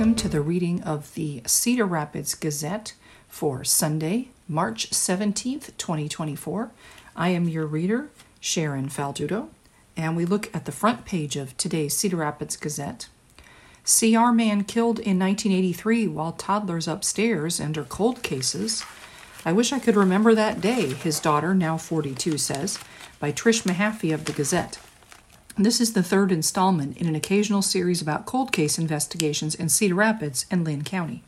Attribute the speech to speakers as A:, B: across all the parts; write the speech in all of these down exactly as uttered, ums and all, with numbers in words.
A: Welcome to the reading of the Cedar Rapids Gazette for Sunday, March seventeenth, twenty twenty-four. I am your reader, Sharon Faldudo, and we look at the front page of today's Cedar Rapids Gazette. C R man killed in nineteen eighty-three while toddlers upstairs enter cold cases. I wish I could remember that day, his daughter, now forty-two, says, by Trish Mahaffey of the Gazette. This is the third installment in an occasional series about cold case investigations in Cedar Rapids and Linn County.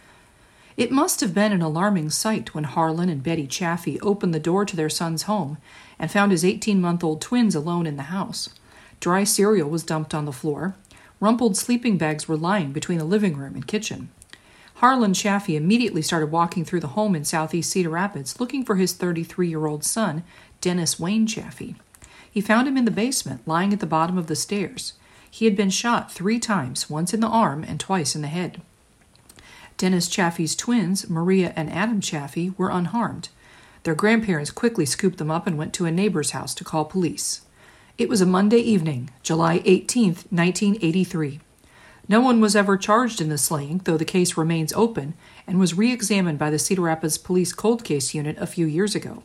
A: It must have been an alarming sight when Harlan and Betty Chaffee opened the door to their son's home and found his eighteen-month-old twins alone in the house. Dry cereal was dumped on the floor. Rumpled sleeping bags were lying between the living room and kitchen. Harlan Chaffee immediately started walking through the home in southeast Cedar Rapids looking for his thirty-three-year-old son, Dennis Wayne Chaffee. He found him in the basement, lying at the bottom of the stairs. He had been shot three times, once in the arm and twice in the head. Dennis Chaffee's twins, Maria and Adam Chaffee, were unharmed. Their grandparents quickly scooped them up and went to a neighbor's house to call police. It was a Monday evening, July eighteenth, nineteen eighty-three. No one was ever charged in the slaying, though the case remains open and was re-examined by the Cedar Rapids Police Cold Case Unit a few years ago.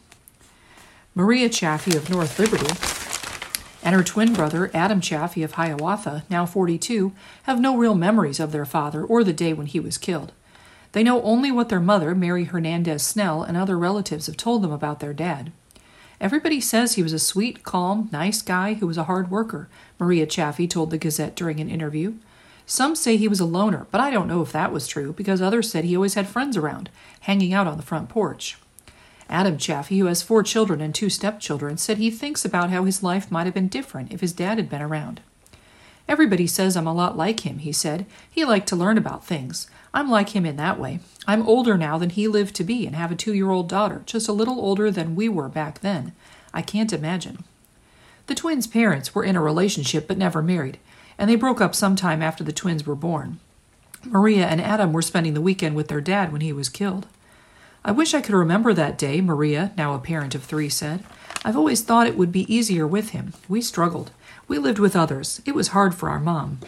A: Maria Chaffee of North Liberty and her twin brother, Adam Chaffee of Hiawatha, now forty-two, have no real memories of their father or the day when he was killed. They know only what their mother, Mary Hernandez Snell, and other relatives have told them about their dad. Everybody says he was a sweet, calm, nice guy who was a hard worker, Maria Chaffee told the Gazette during an interview. Some say he was a loner, but I don't know if that was true, because others said he always had friends around, hanging out on the front porch. Adam Chaffee, who has four children and two stepchildren, said he thinks about how his life might have been different if his dad had been around. Everybody says I'm a lot like him, he said. He liked to learn about things. I'm like him in that way. I'm older now than he lived to be and have a two-year-old daughter, just a little older than we were back then. I can't imagine. The twins' parents were in a relationship but never married, and they broke up sometime after the twins were born. Maria and Adam were spending the weekend with their dad when he was killed. I wish I could remember that day, Maria, now a parent of three, said. I've always thought it would be easier with him. We struggled. We lived with others. It was hard for our mom.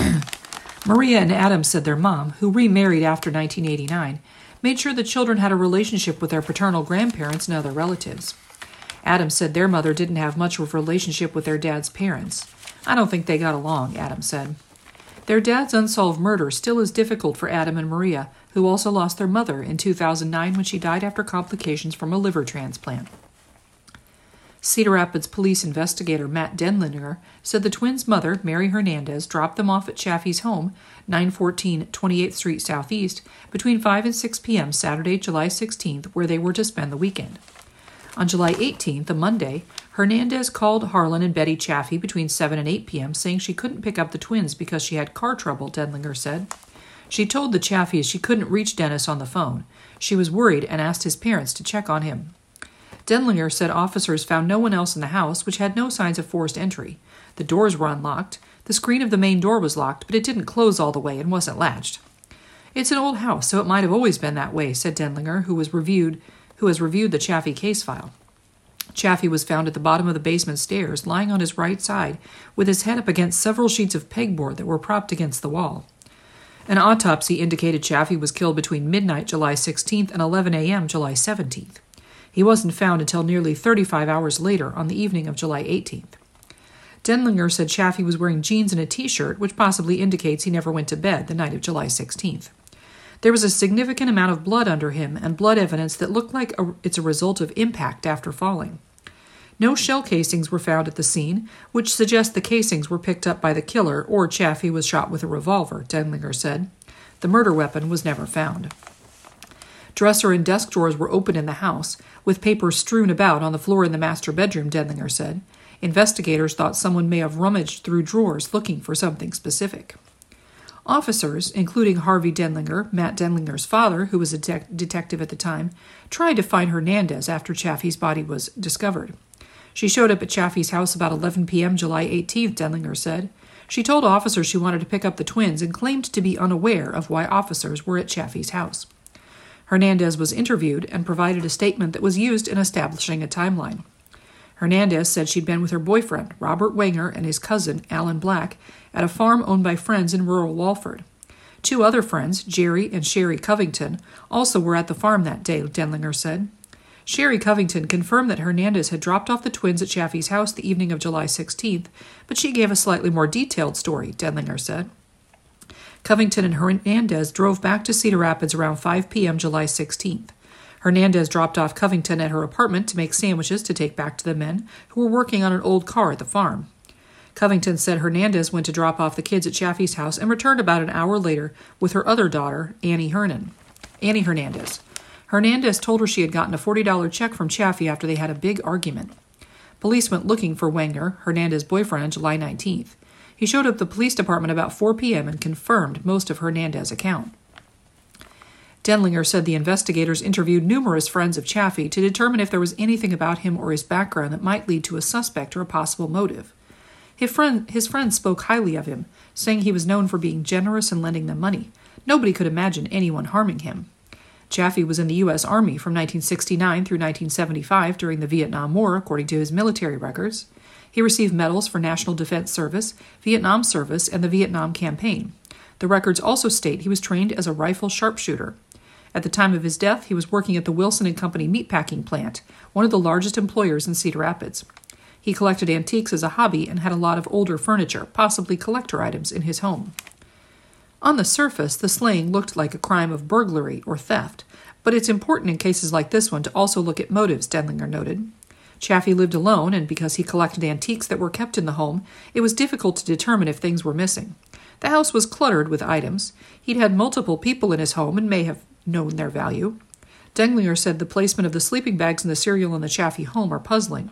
A: Maria and Adam said their mom, who remarried after nineteen eighty-nine, made sure the children had a relationship with their paternal grandparents and other relatives. Adam said their mother didn't have much of a relationship with their dad's parents. I don't think they got along, Adam said. Their dad's unsolved murder still is difficult for Adam and Maria, who also lost their mother in two thousand nine when she died after complications from a liver transplant. Cedar Rapids police investigator Matt Denlinger said the twins' mother, Mary Hernandez, dropped them off at Chaffee's home, nine fourteen twenty-eighth Street Southeast, between five and six p.m. Saturday, July sixteenth, where they were to spend the weekend. On July eighteenth, a Monday, Hernandez called Harlan and Betty Chaffee between seven and eight p.m., saying she couldn't pick up the twins because she had car trouble, Denlinger said. She told the Chaffees she couldn't reach Dennis on the phone. She was worried and asked his parents to check on him. Denlinger said officers found no one else in the house, which had no signs of forced entry. The doors were unlocked. The screen of the main door was locked, but it didn't close all the way and wasn't latched. It's an old house, so it might have always been that way, said Denlinger, who was reviewed, who has reviewed the Chaffee case file. Chaffee was found at the bottom of the basement stairs, lying on his right side, with his head up against several sheets of pegboard that were propped against the wall. An autopsy indicated Chaffee was killed between midnight July sixteenth and eleven a.m. July seventeenth. He wasn't found until nearly thirty-five hours later on the evening of July eighteenth. Denlinger said Chaffee was wearing jeans and a T-shirt, which possibly indicates he never went to bed the night of July sixteenth. There was a significant amount of blood under him and blood evidence that looked like a, it's a result of impact after falling. No shell casings were found at the scene, which suggests the casings were picked up by the killer or Chaffee was shot with a revolver, Denlinger said. The murder weapon was never found. Dresser and desk drawers were open in the house, with papers strewn about on the floor in the master bedroom, Denlinger said. Investigators thought someone may have rummaged through drawers looking for something specific. Officers, including Harvey Denlinger, Matt Denlinger's father, who was a de- detective at the time, tried to find Hernandez after Chaffee's body was discovered. She showed up at Chaffee's house about eleven p.m. July eighteenth, Denlinger said. She told officers she wanted to pick up the twins and claimed to be unaware of why officers were at Chaffee's house. Hernandez was interviewed and provided a statement that was used in establishing a timeline. Hernandez said she'd been with her boyfriend, Robert Wenger, and his cousin, Alan Black, at a farm owned by friends in rural Walford. Two other friends, Jerry and Sherry Covington, also were at the farm that day, Denlinger said. Sherry Covington confirmed that Hernandez had dropped off the twins at Chaffee's house the evening of July sixteenth, but she gave a slightly more detailed story, Denlinger said. Covington and Hernandez drove back to Cedar Rapids around five p.m. July sixteenth. Hernandez dropped off Covington at her apartment to make sandwiches to take back to the men who were working on an old car at the farm. Covington said Hernandez went to drop off the kids at Chaffee's house and returned about an hour later with her other daughter, Annie Hernan. Annie Hernandez. Hernandez told her she had gotten a forty dollars check from Chaffee after they had a big argument. Police went looking for Wenger, Hernandez's boyfriend, on July nineteenth. He showed up at the police department about four p.m. and confirmed most of Hernandez's account. Denlinger said the investigators interviewed numerous friends of Chaffee to determine if there was anything about him or his background that might lead to a suspect or a possible motive. His, friend, his friends spoke highly of him, saying he was known for being generous and lending them money. Nobody could imagine anyone harming him. Chaffee was in the U S Army from nineteen sixty-nine through nineteen seventy-five during the Vietnam War, according to his military records. He received medals for National Defense Service, Vietnam Service, and the Vietnam Campaign. The records also state he was trained as a rifle sharpshooter. At the time of his death, he was working at the Wilson and Company meatpacking plant, one of the largest employers in Cedar Rapids. He collected antiques as a hobby and had a lot of older furniture, possibly collector items, in his home. On the surface, the slaying looked like a crime of burglary or theft, but it's important in cases like this one to also look at motives, Denlinger noted. Chaffee lived alone, and because he collected antiques that were kept in the home, it was difficult to determine if things were missing. The house was cluttered with items. He'd had multiple people in his home and may have known their value. Denlinger said the placement of the sleeping bags and the cereal in the Chaffee home are puzzling.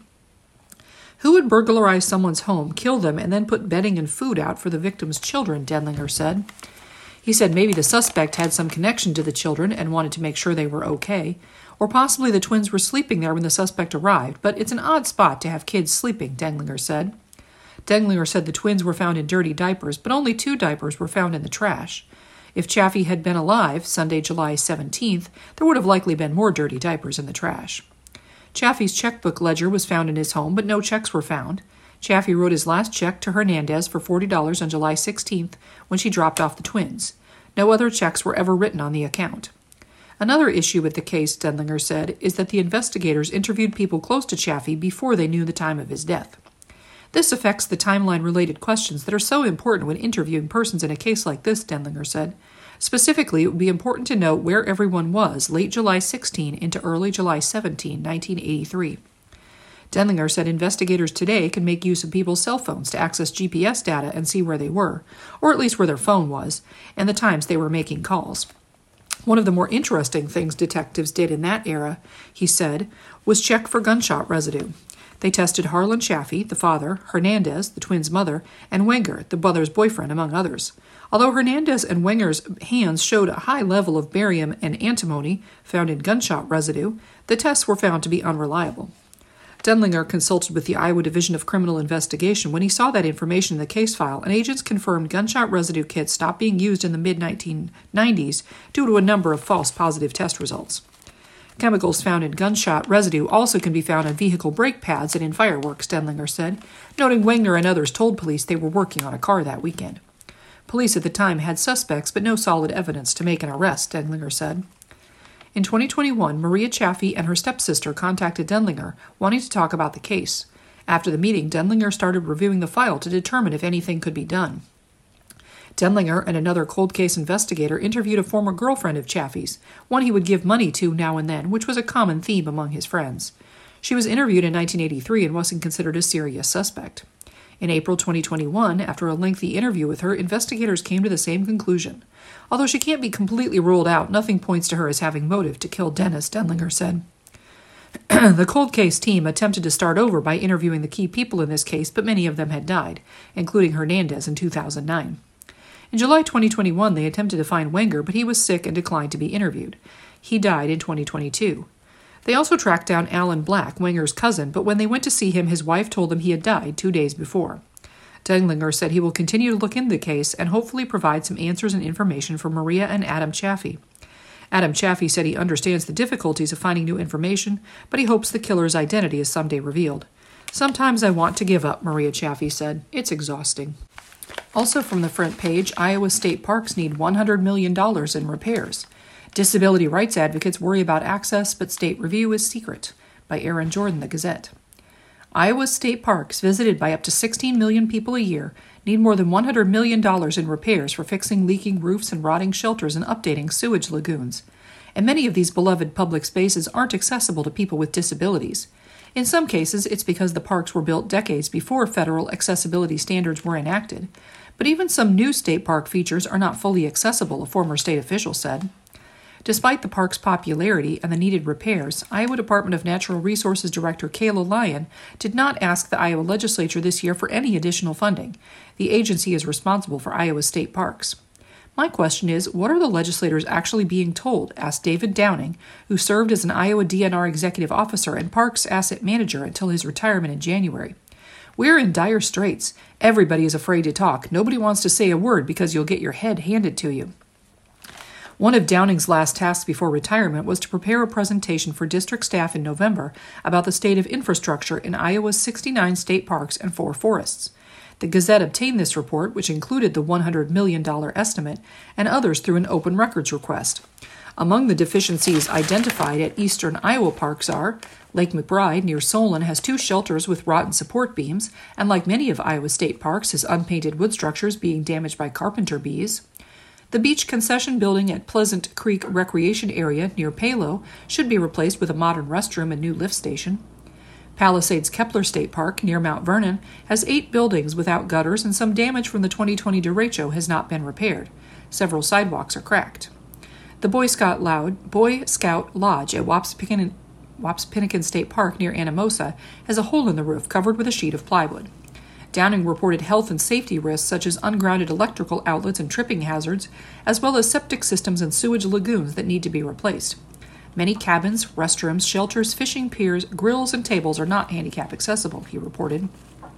A: Who would burglarize someone's home, kill them, and then put bedding and food out for the victim's children, Denlinger said. He said maybe the suspect had some connection to the children and wanted to make sure they were okay, or possibly the twins were sleeping there when the suspect arrived, but it's an odd spot to have kids sleeping, Denlinger said. Denlinger said the twins were found in dirty diapers, but only two diapers were found in the trash. If Chaffee had been alive, Sunday, July seventeenth, there would have likely been more dirty diapers in the trash. Chaffee's checkbook ledger was found in his home, but no checks were found. Chaffee wrote his last check to Hernandez for forty dollars on July sixteenth when she dropped off the twins. No other checks were ever written on the account. Another issue with the case, Denlinger said, is that the investigators interviewed people close to Chaffee before they knew the time of his death. This affects the timeline-related questions that are so important when interviewing persons in a case like this, Denlinger said. Specifically, it would be important to know where everyone was late July sixteenth into early July seventeenth, nineteen eighty-three. Denlinger said investigators today can make use of people's cell phones to access G P S data and see where they were, or at least where their phone was, and the times they were making calls. One of the more interesting things detectives did in that era, he said, was check for gunshot residue. They tested Harlan Chaffee, the father, Hernandez, the twins' mother, and Wenger, the brother's boyfriend, among others. Although Hernandez and Wenger's hands showed a high level of barium and antimony found in gunshot residue, the tests were found to be unreliable. Denlinger consulted with the Iowa Division of Criminal Investigation when he saw that information in the case file, and agents confirmed gunshot residue kits stopped being used in the mid nineteen nineties due to a number of false positive test results. Chemicals found in gunshot residue also can be found on vehicle brake pads and in fireworks, Denlinger said, noting Wenger and others told police they were working on a car that weekend. Police at the time had suspects but no solid evidence to make an arrest, Denlinger said. In twenty twenty-one, Maria Chaffee and her stepsister contacted Denlinger, wanting to talk about the case. After the meeting, Denlinger started reviewing the file to determine if anything could be done. Denlinger and another cold case investigator interviewed a former girlfriend of Chaffee's, one he would give money to now and then, which was a common theme among his friends. She was interviewed in nineteen eighty-three and wasn't considered a serious suspect. In April twenty twenty-one, after a lengthy interview with her, investigators came to the same conclusion. Although she can't be completely ruled out, nothing points to her as having motive to kill Dennis, Denlinger said. The cold case team attempted to start over by interviewing the key people in this case, but many of them had died, including Hernandez in two thousand nine. In July twenty twenty-one, they attempted to find Wenger, but he was sick and declined to be interviewed. He died in twenty twenty-two. They also tracked down Alan Black, Wenger's cousin, but when they went to see him, his wife told them he had died two days before. Denlinger said he will continue to look into the case and hopefully provide some answers and information for Maria and Adam Chaffee. Adam Chaffee said he understands the difficulties of finding new information, but he hopes the killer's identity is someday revealed. Sometimes I want to give up, Maria Chaffee said. It's exhausting. Also from the front page, Iowa state parks need one hundred million dollars in repairs. Disability rights advocates worry about access, but state review is secret, by Aaron Jordan, The Gazette. Iowa state parks, visited by up to sixteen million people a year, need more than one hundred million dollars in repairs for fixing leaking roofs and rotting shelters and updating sewage lagoons. And many of these beloved public spaces aren't accessible to people with disabilities. In some cases, it's because the parks were built decades before federal accessibility standards were enacted. But even some new state park features are not fully accessible, a former state official said. Despite the park's popularity and the needed repairs, Iowa Department of Natural Resources Director Kayla Lyon did not ask the Iowa legislature this year for any additional funding. The agency is responsible for Iowa state parks. My question is, what are the legislators actually being told? Asked David Downing, who served as an Iowa D N R executive officer and parks asset manager until his retirement in January. We're in dire straits. Everybody is afraid to talk. Nobody wants to say a word because you'll get your head handed to you. One of Downing's last tasks before retirement was to prepare a presentation for district staff in November about the state of infrastructure in Iowa's sixty-nine state parks and four forests. The Gazette obtained this report, which included the one hundred million dollars estimate, and others through an open records request. Among the deficiencies identified at eastern Iowa parks are Lake McBride near Solon has two shelters with rotten support beams, and like many of Iowa state parks, has unpainted wood structures being damaged by carpenter bees. The beach concession building at Pleasant Creek Recreation Area near Palo should be replaced with a modern restroom and new lift station. Palisades Kepler State Park near Mount Vernon has eight buildings without gutters, and some damage from the twenty twenty derecho has not been repaired. Several sidewalks are cracked. The Boy Scout, Loud, Boy Scout Lodge at Wapsipinicon, Wapsipinicon State Park near Anamosa has a hole in the roof covered with a sheet of plywood. Downing reported health and safety risks such as ungrounded electrical outlets and tripping hazards, as well as septic systems and sewage lagoons that need to be replaced. Many cabins, restrooms, shelters, fishing piers, grills, and tables are not handicap accessible, he reported.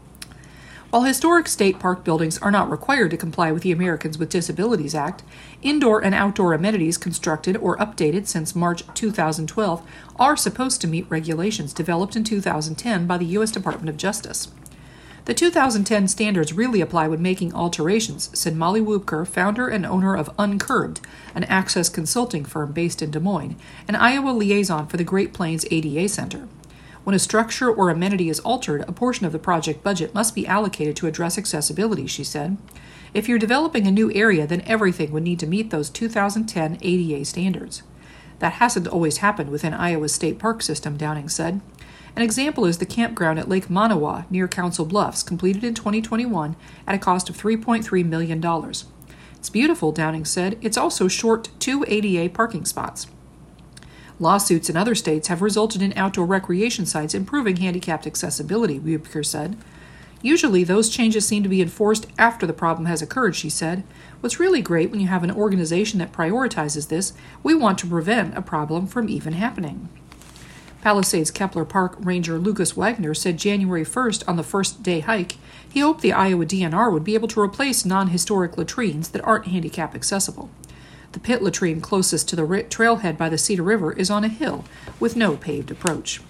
A: While historic state park buildings are not required to comply with the Americans with Disabilities Act, indoor and outdoor amenities constructed or updated since March two thousand twelve are supposed to meet regulations developed in two thousand ten by the U S Department of Justice. The two thousand ten standards really apply when making alterations, said Molly Woopker, founder and owner of Uncurbed, an access consulting firm based in Des Moines, and Iowa liaison for the Great Plains A D A Center. When a structure or amenity is altered, a portion of the project budget must be allocated to address accessibility, she said. If you're developing a new area, then everything would need to meet those two thousand ten A D A standards. That hasn't always happened within Iowa's state park system, Downing said. An example is the campground at Lake Manawa near Council Bluffs, completed in twenty twenty-one at a cost of three point three million dollars. It's beautiful, Downing said. It's also short two A D A parking spots. Lawsuits in other states have resulted in outdoor recreation sites improving handicapped accessibility, Woopker said. Usually those changes seem to be enforced after the problem has occurred, she said. What's really great when you have an organization that prioritizes this, we want to prevent a problem from even happening. Palisades Kepler Park Ranger Lucas Wagner said January first on the first day hike, he hoped the Iowa D N R would be able to replace non-historic latrines that aren't handicap accessible. The pit latrine closest to the trailhead by the Cedar River is on a hill with no paved approach.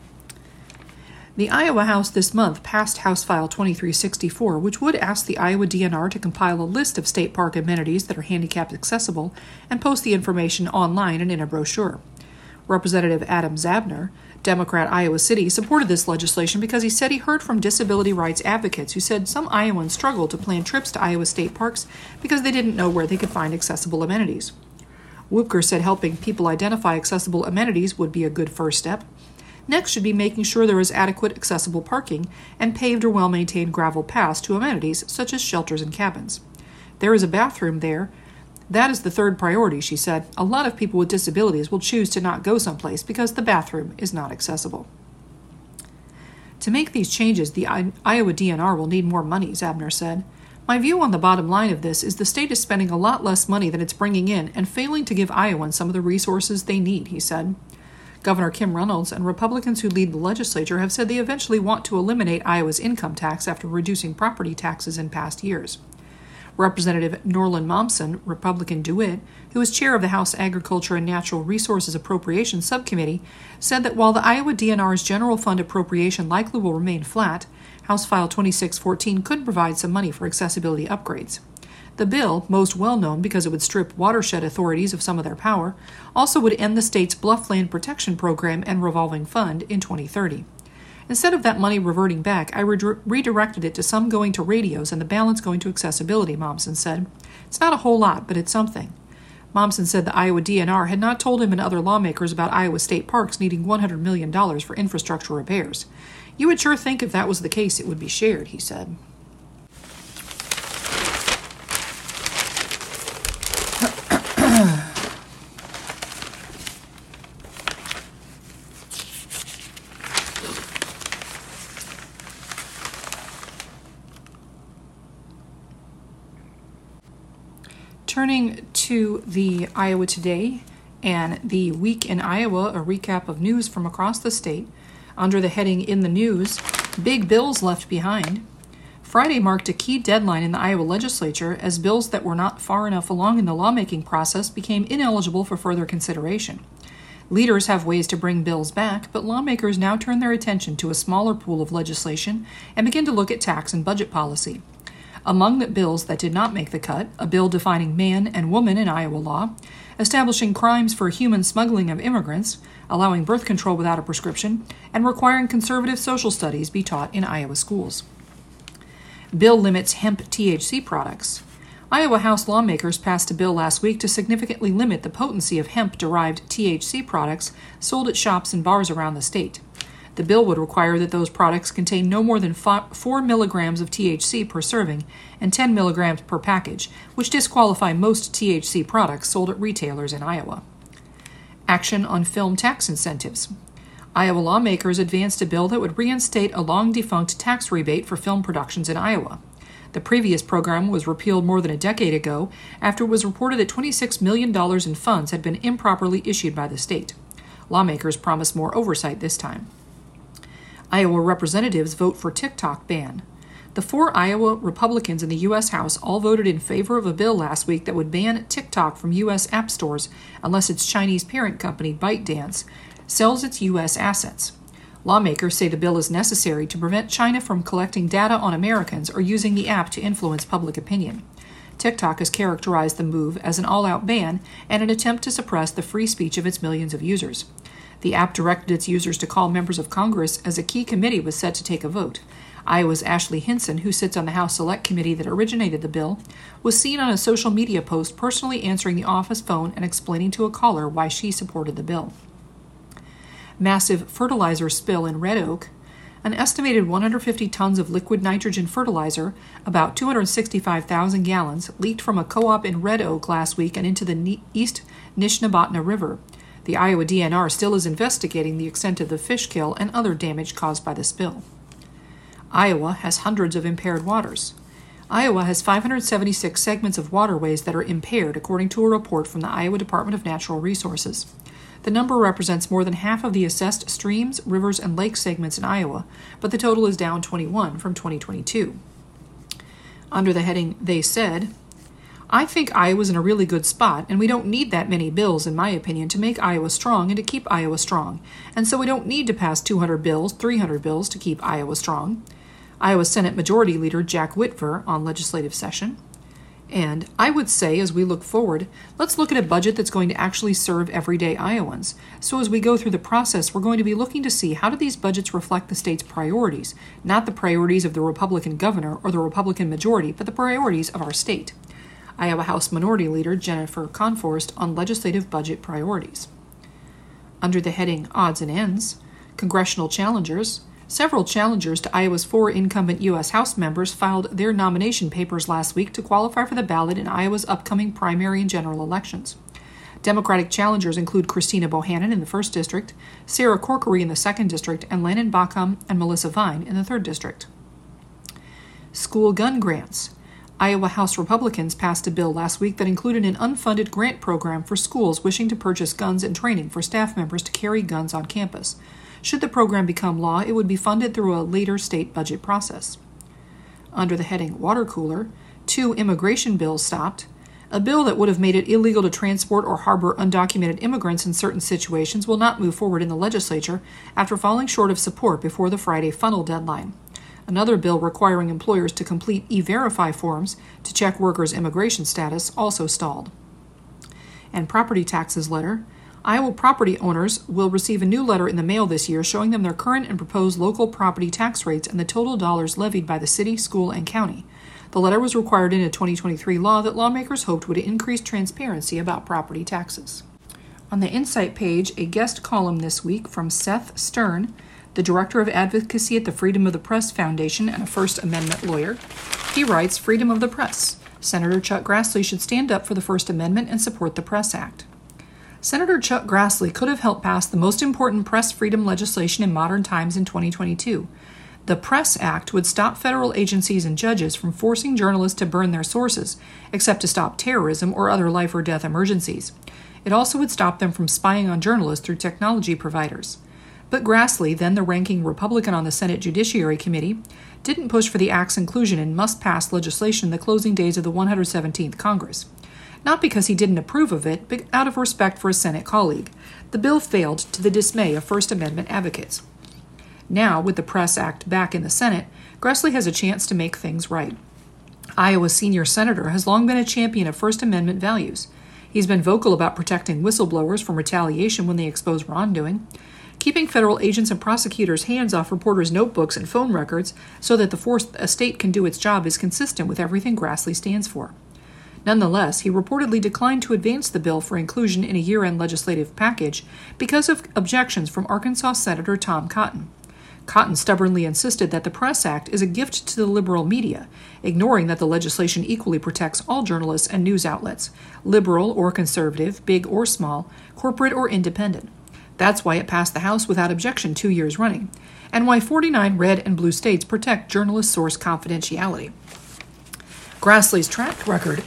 A: The Iowa House this month passed House File twenty-three sixty-four, which would ask the Iowa D N R to compile a list of state park amenities that are handicap accessible and post the information online and in a brochure. Representative Adam Zabner, Democrat Iowa City, supported this legislation because he said he heard from disability rights advocates who said some Iowans struggled to plan trips to Iowa state parks because they didn't know where they could find accessible amenities. Woopker said helping people identify accessible amenities would be a good first step. Next should be making sure there is adequate accessible parking and paved or well-maintained gravel paths to amenities such as shelters and cabins. There is a bathroom there. That is the third priority, she said. A lot of people with disabilities will choose to not go someplace because the bathroom is not accessible. To make these changes, the I- Iowa D N R will need more money, Zabner said. My view on the bottom line of this is the state is spending a lot less money than it's bringing in and failing to give Iowans some of the resources they need, he said. Governor Kim Reynolds and Republicans who lead the legislature have said they eventually want to eliminate Iowa's income tax after reducing property taxes in past years. Representative Norlin Momsen, Republican DeWitt, who is chair of the House Agriculture and Natural Resources Appropriations Subcommittee, said that while the Iowa D N R's general fund appropriation likely will remain flat, House File twenty-six fourteen could provide some money for accessibility upgrades. The bill, most well known because it would strip watershed authorities of some of their power, also would end the state's Bluffland Protection Program and Revolving Fund in twenty thirty. Instead of that money reverting back, I re- redirected it to some going to radios and the balance going to accessibility, Mommsen said. It's not a whole lot, but it's something. Mommsen said the Iowa D N R had not told him and other lawmakers about Iowa state parks needing one hundred million dollars for infrastructure repairs. You would sure think if that was the case it would be shared, he said. Turning to the Iowa Today and the Week in Iowa, a recap of news from across the state. Under the heading In the News, Big Bills Left Behind. Friday marked a key deadline in the Iowa legislature as bills that were not far enough along in the lawmaking process became ineligible for further consideration. Leaders have ways to bring bills back, but lawmakers now turn their attention to a smaller pool of legislation and begin to look at tax and budget policy. Among the bills that did not make the cut, a bill defining man and woman in Iowa law, establishing crimes for human smuggling of immigrants, allowing birth control without a prescription, and requiring conservative social studies be taught in Iowa schools. Bill limits hemp T H C products. Iowa House lawmakers passed a bill last week to significantly limit the potency of hemp-derived T H C products sold at shops and bars around the state. The bill would require that those products contain no more than four milligrams of T H C per serving and ten milligrams per package, which disqualify most T H C products sold at retailers in Iowa. Action on film tax incentives. Iowa lawmakers advanced a bill that would reinstate a long-defunct tax rebate for film productions in Iowa. The previous program was repealed more than a decade ago after it was reported that twenty-six million dollars in funds had been improperly issued by the state. Lawmakers promised more oversight this time. Iowa representatives vote for TikTok ban. The four Iowa Republicans in the U S House all voted in favor of a bill last week that would ban TikTok from U S app stores unless its Chinese parent company, ByteDance, sells its U S assets. Lawmakers say the bill is necessary to prevent China from collecting data on Americans or using the app to influence public opinion. TikTok has characterized the move as an all-out ban and an attempt to suppress the free speech of its millions of users. The app directed its users to call members of Congress as a key committee was set to take a vote. Iowa's Ashley Hinson, who sits on the House Select Committee that originated the bill, was seen on a social media post personally answering the office phone and explaining to a caller why she supported the bill. Massive fertilizer spill in Red Oak. An estimated one hundred fifty tons of liquid nitrogen fertilizer, about two hundred sixty-five thousand gallons, leaked from a co-op in Red Oak last week and into the East Nishnabotna River. The Iowa D N R still is investigating the extent of the fish kill and other damage caused by the spill. Iowa has hundreds of impaired waters. Iowa has five hundred seventy-six segments of waterways that are impaired, according to a report from the Iowa Department of Natural Resources. The number represents more than half of the assessed streams, rivers, and lake segments in Iowa, but the total is down twenty-one from twenty twenty-two. Under the heading, They Said, I think Iowa's in a really good spot, and we don't need that many bills, in my opinion, to make Iowa strong and to keep Iowa strong. And so we don't need to pass two hundred bills, three hundred bills to keep Iowa strong. Iowa Senate Majority Leader Jack Whitver on legislative session. And I would say, as we look forward, let's look at a budget that's going to actually serve everyday Iowans. So as we go through the process, we're going to be looking to see how do these budgets reflect the state's priorities, not the priorities of the Republican governor or the Republican majority, but the priorities of our state. Iowa House Minority Leader Jennifer Conforst on legislative budget priorities. Under the heading Odds and Ends, Congressional Challengers, several challengers to Iowa's four incumbent U S House members filed their nomination papers last week to qualify for the ballot in Iowa's upcoming primary and general elections. Democratic challengers include Christina Bohannon in the first District, Sarah Corkery in the second District, and Landon Bacham and Melissa Vine in the third District. School gun grants. Iowa House Republicans passed a bill last week that included an unfunded grant program for schools wishing to purchase guns and training for staff members to carry guns on campus. Should the program become law, it would be funded through a later state budget process. Under the heading Water Cooler, two immigration bills stopped. A bill that would have made it illegal to transport or harbor undocumented immigrants in certain situations will not move forward in the legislature after falling short of support before the Friday funnel deadline. Another bill requiring employers to complete E-Verify forms to check workers' immigration status also stalled. And property taxes letter. Iowa property owners will receive a new letter in the mail this year showing them their current and proposed local property tax rates and the total dollars levied by the city, school, and county. The letter was required in a twenty twenty-three law that lawmakers hoped would increase transparency about property taxes. On the Insight page, a guest column this week from Seth Stern, the Director of Advocacy at the Freedom of the Press Foundation and a First Amendment lawyer. He writes, Freedom of the Press. Senator Chuck Grassley should stand up for the First Amendment and support the Press Act. Senator Chuck Grassley could have helped pass the most important press freedom legislation in modern times in twenty twenty-two. The Press Act would stop federal agencies and judges from forcing journalists to burn their sources, except to stop terrorism or other life or death emergencies. It also would stop them from spying on journalists through technology providers. But Grassley, then the ranking Republican on the Senate Judiciary Committee, didn't push for the act's inclusion in must-pass legislation in the closing days of the one hundred seventeenth Congress. Not because he didn't approve of it, but out of respect for a Senate colleague. The bill failed to the dismay of First Amendment advocates. Now, with the Press Act back in the Senate, Grassley has a chance to make things right. Iowa's senior senator has long been a champion of First Amendment values. He's been vocal about protecting whistleblowers from retaliation when they expose wrongdoing, keeping federal agents and prosecutors' hands off reporters' notebooks and phone records so that the Fourth Estate can do its job is consistent with everything Grassley stands for. Nonetheless, he reportedly declined to advance the bill for inclusion in a year-end legislative package because of objections from Arkansas Senator Tom Cotton. Cotton stubbornly insisted that the Press Act is a gift to the liberal media, ignoring that the legislation equally protects all journalists and news outlets, liberal or conservative, big or small, corporate or independent. That's why it passed the House without objection two years running, and why forty-nine red and blue states protect journalist source confidentiality. Grassley's track record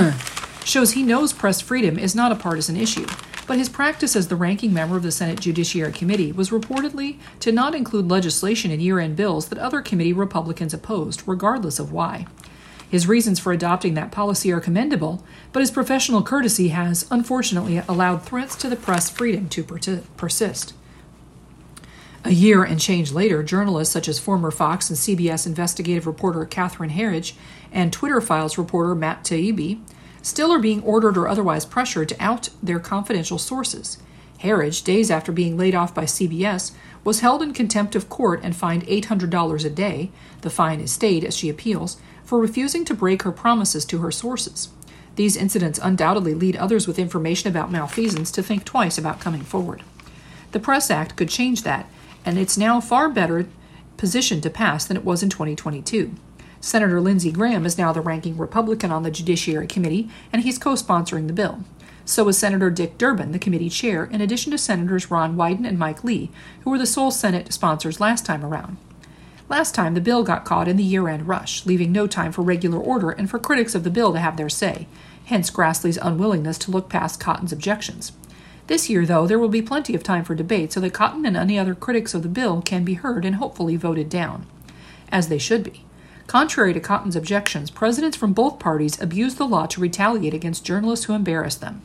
A: shows he knows press freedom is not a partisan issue, but his practice as the ranking member of the Senate Judiciary Committee was reportedly to not include legislation in year-end bills that other committee Republicans opposed, regardless of why. His reasons for adopting that policy are commendable, but his professional courtesy has, unfortunately, allowed threats to the press freedom to per- persist. A year and change later, journalists such as former Fox and C B S investigative reporter Catherine Herridge and Twitter Files reporter Matt Taibbi still are being ordered or otherwise pressured to out their confidential sources. Herridge, days after being laid off by C B S, was held in contempt of court and fined eight hundred dollars a day, the fine is stayed as she appeals, for refusing to break her promises to her sources. These incidents undoubtedly lead others with information about malfeasance to think twice about coming forward. The Press Act could change that, and it's now far better positioned to pass than it was in twenty twenty-two. Senator Lindsey Graham is now the ranking Republican on the Judiciary Committee, and he's co-sponsoring the bill. So is Senator Dick Durbin, the committee chair, in addition to Senators Ron Wyden and Mike Lee, who were the sole Senate sponsors last time around. Last time, the bill got caught in the year-end rush, leaving no time for regular order and for critics of the bill to have their say, hence Grassley's unwillingness to look past Cotton's objections. This year, though, there will be plenty of time for debate so that Cotton and any other critics of the bill can be heard and hopefully voted down, as they should be. Contrary to Cotton's objections, presidents from both parties abuse the law to retaliate against journalists who embarrass them.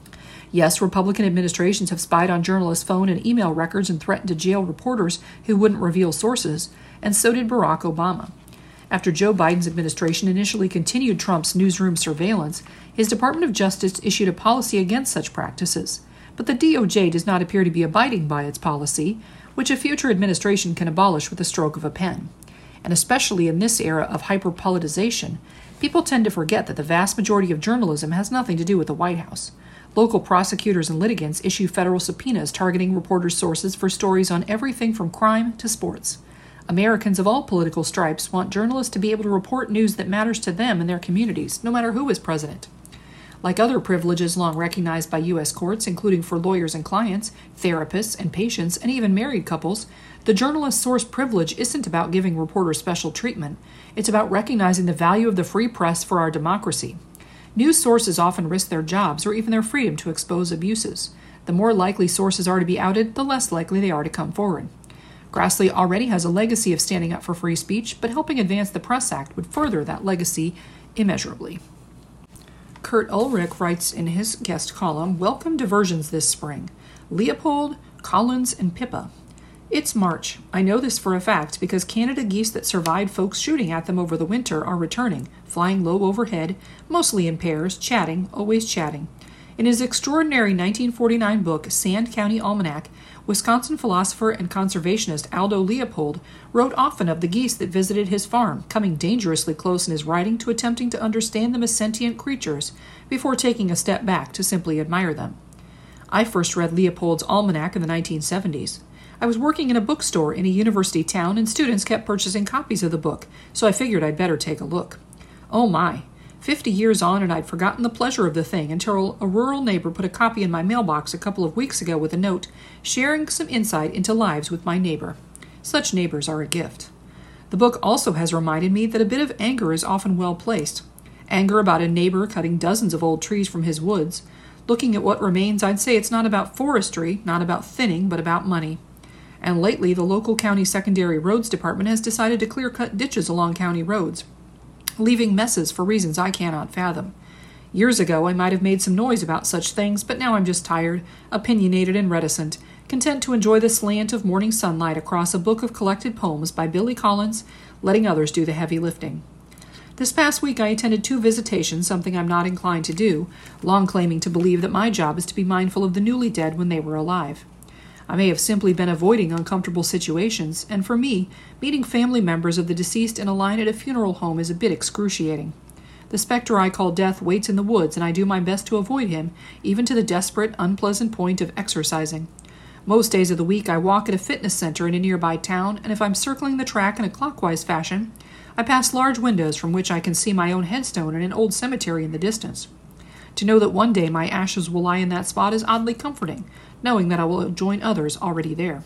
A: Yes, Republican administrations have spied on journalists' phone and email records and threatened to jail reporters who wouldn't reveal sources, and so did Barack Obama. After Joe Biden's administration initially continued Trump's newsroom surveillance, his Department of Justice issued a policy against such practices. But the D O J does not appear to be abiding by its policy, which a future administration can abolish with a stroke of a pen. And especially in this era of hyperpolitization, people tend to forget that the vast majority of journalism has nothing to do with the White House. Local prosecutors and litigants issue federal subpoenas targeting reporters' sources for stories on everything from crime to sports. Americans of all political stripes want journalists to be able to report news that matters to them and their communities, no matter who is president. Like other privileges long recognized by U S courts, including for lawyers and clients, therapists and patients, and even married couples, the journalist source privilege isn't about giving reporters special treatment. It's about recognizing the value of the free press for our democracy. News sources often risk their jobs or even their freedom to expose abuses. The more likely sources are to be outed, the less likely they are to come forward. Grassley already has a legacy of standing up for free speech, but helping advance the Press Act would further that legacy immeasurably. Kurt Ulrich writes in his guest column, "Welcome diversions this spring. Leopold, Collins, and Pippa. It's March. I know this for a fact because Canada geese that survived folks shooting at them over the winter are returning, flying low overhead, mostly in pairs, chatting, always chatting. In his extraordinary nineteen forty-nine book, Sand County Almanac, Wisconsin philosopher and conservationist Aldo Leopold wrote often of the geese that visited his farm, coming dangerously close in his writing to attempting to understand them as sentient creatures before taking a step back to simply admire them. I first read Leopold's Almanac in the nineteen seventies. I was working in a bookstore in a university town, and students kept purchasing copies of the book, so I figured I'd better take a look. Oh my! Fifty years on, and I'd forgotten the pleasure of the thing until a rural neighbor put a copy in my mailbox a couple of weeks ago with a note sharing some insight into lives with my neighbor. Such neighbors are a gift. The book also has reminded me that a bit of anger is often well placed. Anger about a neighbor cutting dozens of old trees from his woods. Looking at what remains, I'd say it's not about forestry, not about thinning, but about money. And lately, the local county secondary roads department has decided to clear-cut ditches along county roads, leaving messes for reasons I cannot fathom. Years ago, I might have made some noise about such things, but now I'm just tired, opinionated, and reticent, content to enjoy the slant of morning sunlight across a book of collected poems by Billy Collins, letting others do the heavy lifting. This past week, I attended two visitations, something I'm not inclined to do, long claiming to believe that my job is to be mindful of the newly dead when they were alive. I may have simply been avoiding uncomfortable situations, and for me, meeting family members of the deceased in a line at a funeral home is a bit excruciating. The specter I call death waits in the woods, and I do my best to avoid him, even to the desperate, unpleasant point of exercising. Most days of the week I walk at a fitness center in a nearby town, and if I'm circling the track in a clockwise fashion, I pass large windows from which I can see my own headstone and an old cemetery in the distance. To know that one day my ashes will lie in that spot is oddly comforting, knowing that I will join others already there.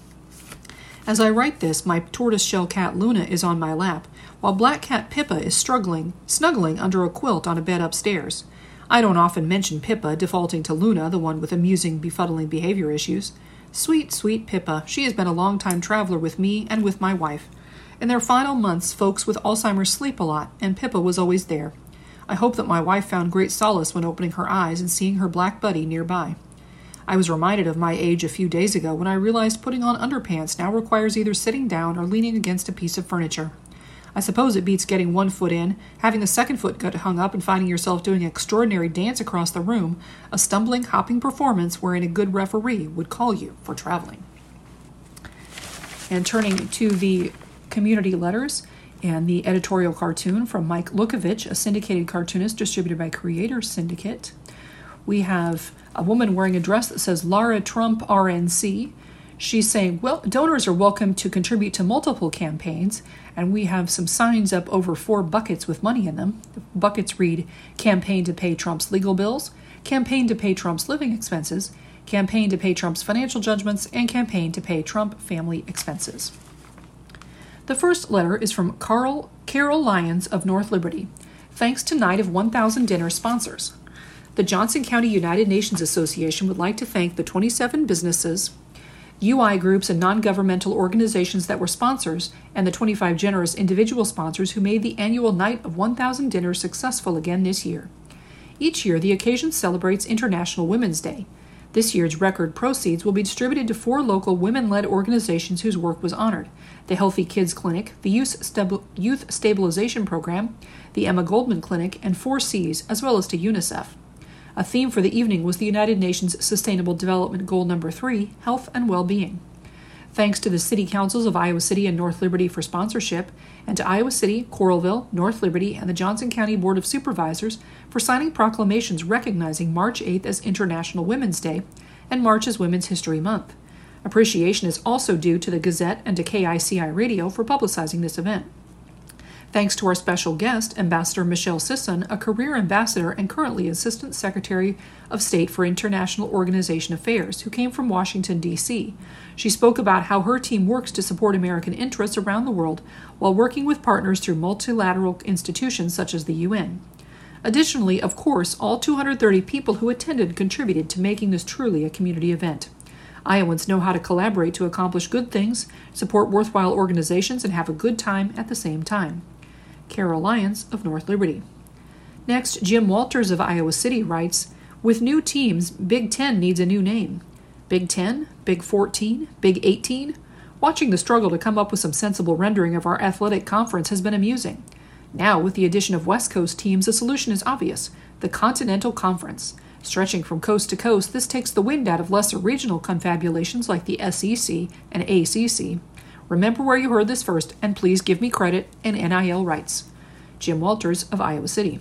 A: As I write this, my tortoise-shell cat Luna is on my lap, while black cat Pippa is struggling, snuggling under a quilt on a bed upstairs. I don't often mention Pippa, defaulting to Luna, the one with amusing, befuddling behavior issues. Sweet, sweet Pippa, she has been a long-time traveler with me and with my wife. In their final months, folks with Alzheimer's sleep a lot, and Pippa was always there. I hope that my wife found great solace when opening her eyes and seeing her black buddy nearby. I was reminded of my age a few days ago when I realized putting on underpants now requires either sitting down or leaning against a piece of furniture. I suppose it beats getting one foot in, having the second foot gut hung up, and finding yourself doing an extraordinary dance across the room, a stumbling, hopping performance wherein a good referee would call you for traveling. And turning to the community letters and the editorial cartoon from Mike Lukovich, a syndicated cartoonist distributed by Creator Syndicate. We have a woman wearing a dress that says Lara Trump R N C. She's saying, well, donors are welcome to contribute to multiple campaigns, and we have some signs up over four buckets with money in them. The buckets read, campaign to pay Trump's legal bills, campaign to pay Trump's living expenses, campaign to pay Trump's financial judgments, and campaign to pay Trump family expenses. The first letter is from Carl Carol Lyons of North Liberty. Thanks to Night of one thousand Dinner sponsors. The Johnson County United Nations Association would like to thank the twenty-seven businesses, U I groups, and non-governmental organizations that were sponsors, and the twenty-five generous individual sponsors who made the annual Night of one thousand Dinner successful again this year. Each year, the occasion celebrates International Women's Day. This year's record proceeds will be distributed to four local women-led organizations whose work was honored: the Healthy Kids Clinic, the Youth, Stabi- Youth Stabilization Program, the Emma Goldman Clinic, and Four C's, as well as to UNICEF. A theme for the evening was the United Nations Sustainable Development Goal number three, Health and Well-Being. Thanks to the City Councils of Iowa City and North Liberty for sponsorship, and to Iowa City, Coralville, North Liberty, and the Johnson County Board of Supervisors for signing proclamations recognizing March eighth as International Women's Day and March as Women's History Month. Appreciation is also due to the Gazette and to K I C I Radio for publicizing this event. Thanks to our special guest, Ambassador Michelle Sisson, a career ambassador and currently Assistant Secretary of State for International Organization Affairs, who came from Washington, D C She spoke about how her team works to support American interests around the world while working with partners through multilateral institutions such as the U N. Additionally, of course, all two hundred thirty people who attended contributed to making this truly a community event. Iowans know how to collaborate to accomplish good things, support worthwhile organizations, and have a good time at the same time. Carol Lyons of North Liberty. Next, Jim Walters of Iowa City writes, with new teams, Big Ten needs a new name. Big Ten? Big fourteen? Big eighteen? Watching the struggle to come up with some sensible rendering of our athletic conference has been amusing. Now, with the addition of West Coast teams, the solution is obvious: the Continental Conference. Stretching from coast to coast, this takes the wind out of lesser regional confabulations like the S E C and A C C. Remember where you heard this first, and please give me credit and N I L rights. Jim Walters of Iowa City.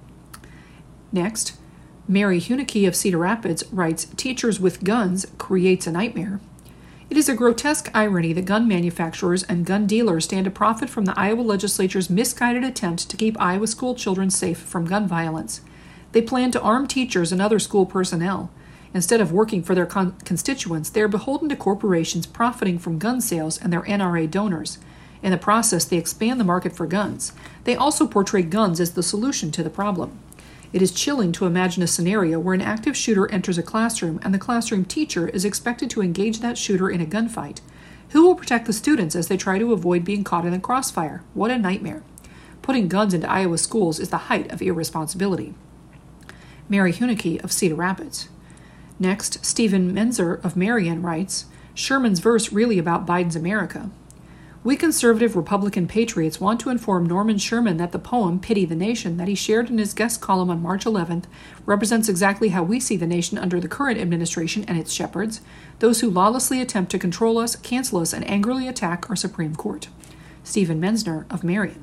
A: Next, Mary Hunicke of Cedar Rapids writes, "Teachers with guns creates a nightmare." It is a grotesque irony that gun manufacturers and gun dealers stand to profit from the Iowa legislature's misguided attempt to keep Iowa school children safe from gun violence. They plan to arm teachers and other school personnel. Instead of working for their con- constituents, they are beholden to corporations profiting from gun sales and their N R A donors. In the process, they expand the market for guns. They also portray guns as the solution to the problem. It is chilling to imagine a scenario where an active shooter enters a classroom and the classroom teacher is expected to engage that shooter in a gunfight. Who will protect the students as they try to avoid being caught in the crossfire? What a nightmare. Putting guns into Iowa schools is the height of irresponsibility. Mary Hunicke of Cedar Rapids. Next, Stephen Menzer of Marion writes, "Sherman's verse really about Biden's America. We conservative Republican patriots want to inform Norman Sherman that the poem, Pity the Nation, that he shared in his guest column on March eleventh, represents exactly how we see the nation under the current administration and its shepherds, those who lawlessly attempt to control us, cancel us, and angrily attack our Supreme Court." Stephen Menzner of Marion.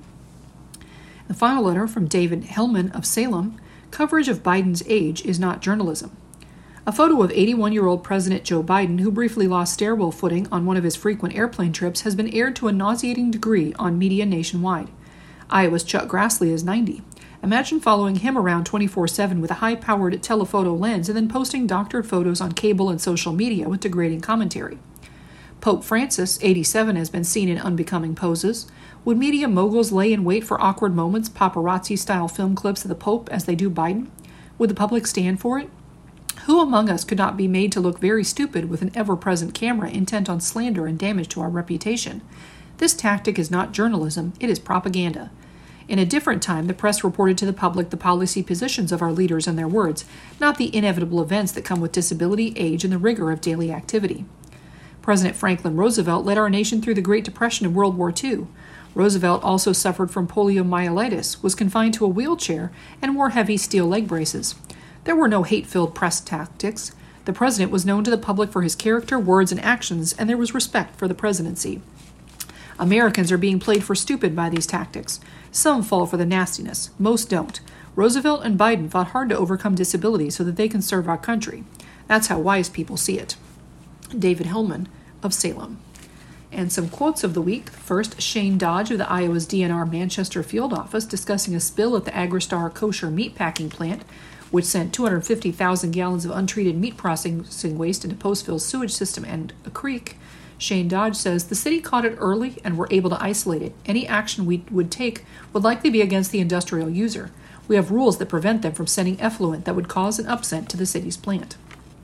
A: The final letter from David Hellman of Salem, "Coverage of Biden's age is not journalism." A photo of eighty-one-year-old President Joe Biden, who briefly lost stairwell footing on one of his frequent airplane trips, has been aired to a nauseating degree on media nationwide. Iowa's Chuck Grassley is ninety. Imagine following him around twenty-four seven with a high-powered telephoto lens and then posting doctored photos on cable and social media with degrading commentary. Pope Francis, eighty-seven, has been seen in unbecoming poses. Would media moguls lay in wait for awkward moments, paparazzi-style film clips of the Pope as they do Biden? Would the public stand for it? Who among us could not be made to look very stupid with an ever-present camera intent on slander and damage to our reputation? This tactic is not journalism, it is propaganda. In a different time, the press reported to the public the policy positions of our leaders and their words, not the inevitable events that come with disability, age, and the rigor of daily activity. President Franklin Roosevelt led our nation through the Great Depression and World War Two. Roosevelt also suffered from poliomyelitis, was confined to a wheelchair, and wore heavy steel leg braces. There were no hate-filled press tactics. The president was known to the public for his character, words, and actions, and there was respect for the presidency. Americans are being played for stupid by these tactics. Some fall for the nastiness. Most don't. Roosevelt and Biden fought hard to overcome disability so that they can serve our country. That's how wise people see it. David Hellman of Salem. And some quotes of the week. First, Shane Dodge of the Iowa's D N R Manchester field office discussing a spill at the Agristar kosher meatpacking plant, which sent two hundred fifty thousand gallons of untreated meat processing waste into Postville's sewage system and a creek. Shane Dodge says, "The city caught it early and were able to isolate it. Any action we would take would likely be against the industrial user. We have rules that prevent them from sending effluent that would cause an upset to the city's plant."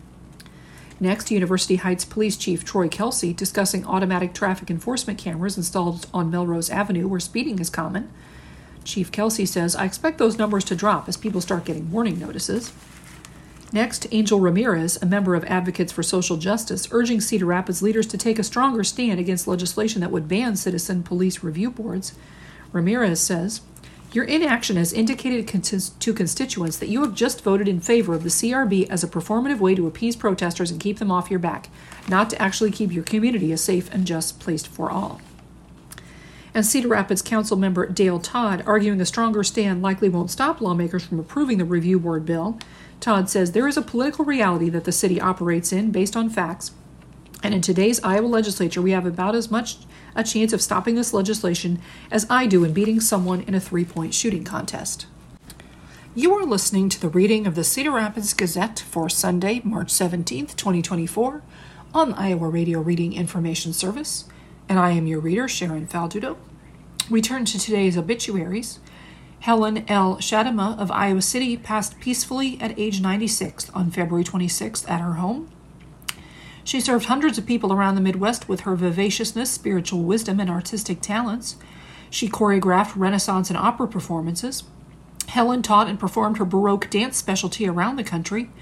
A: Next, University Heights Police Chief Troy Kelsey discussing automatic traffic enforcement cameras installed on Melrose Avenue where speeding is common. Chief Kelsey says, "I expect those numbers to drop as people start getting warning notices." Next, Angel Ramirez, a member of Advocates for Social Justice, urging Cedar Rapids leaders to take a stronger stand against legislation that would ban citizen police review boards. Ramirez says, "Your inaction has indicated to constituents that you have just voted in favor of the C R B as a performative way to appease protesters and keep them off your back, not to actually keep your community a safe and just place for all." And Cedar Rapids Council member Dale Todd, arguing a stronger stand likely won't stop lawmakers from approving the review board bill. Todd says there is a political reality that the city operates in based on facts, and in today's Iowa legislature we have about as much a chance of stopping this legislation as I do in beating someone in a three-point shooting contest. You are listening to the reading of the Cedar Rapids Gazette for Sunday, March seventeenth, twenty twenty-four, on the Iowa Radio Reading Information Service, and I am your reader, Sharon Faldudo. We turn to today's obituaries. Helen L. Shadema of Iowa City passed peacefully at age ninety-six on February twenty-sixth at her home. She served hundreds of people around the Midwest with her vivaciousness, spiritual wisdom, and artistic talents. She choreographed Renaissance and opera performances. Helen taught and performed her Baroque dance specialty around the country.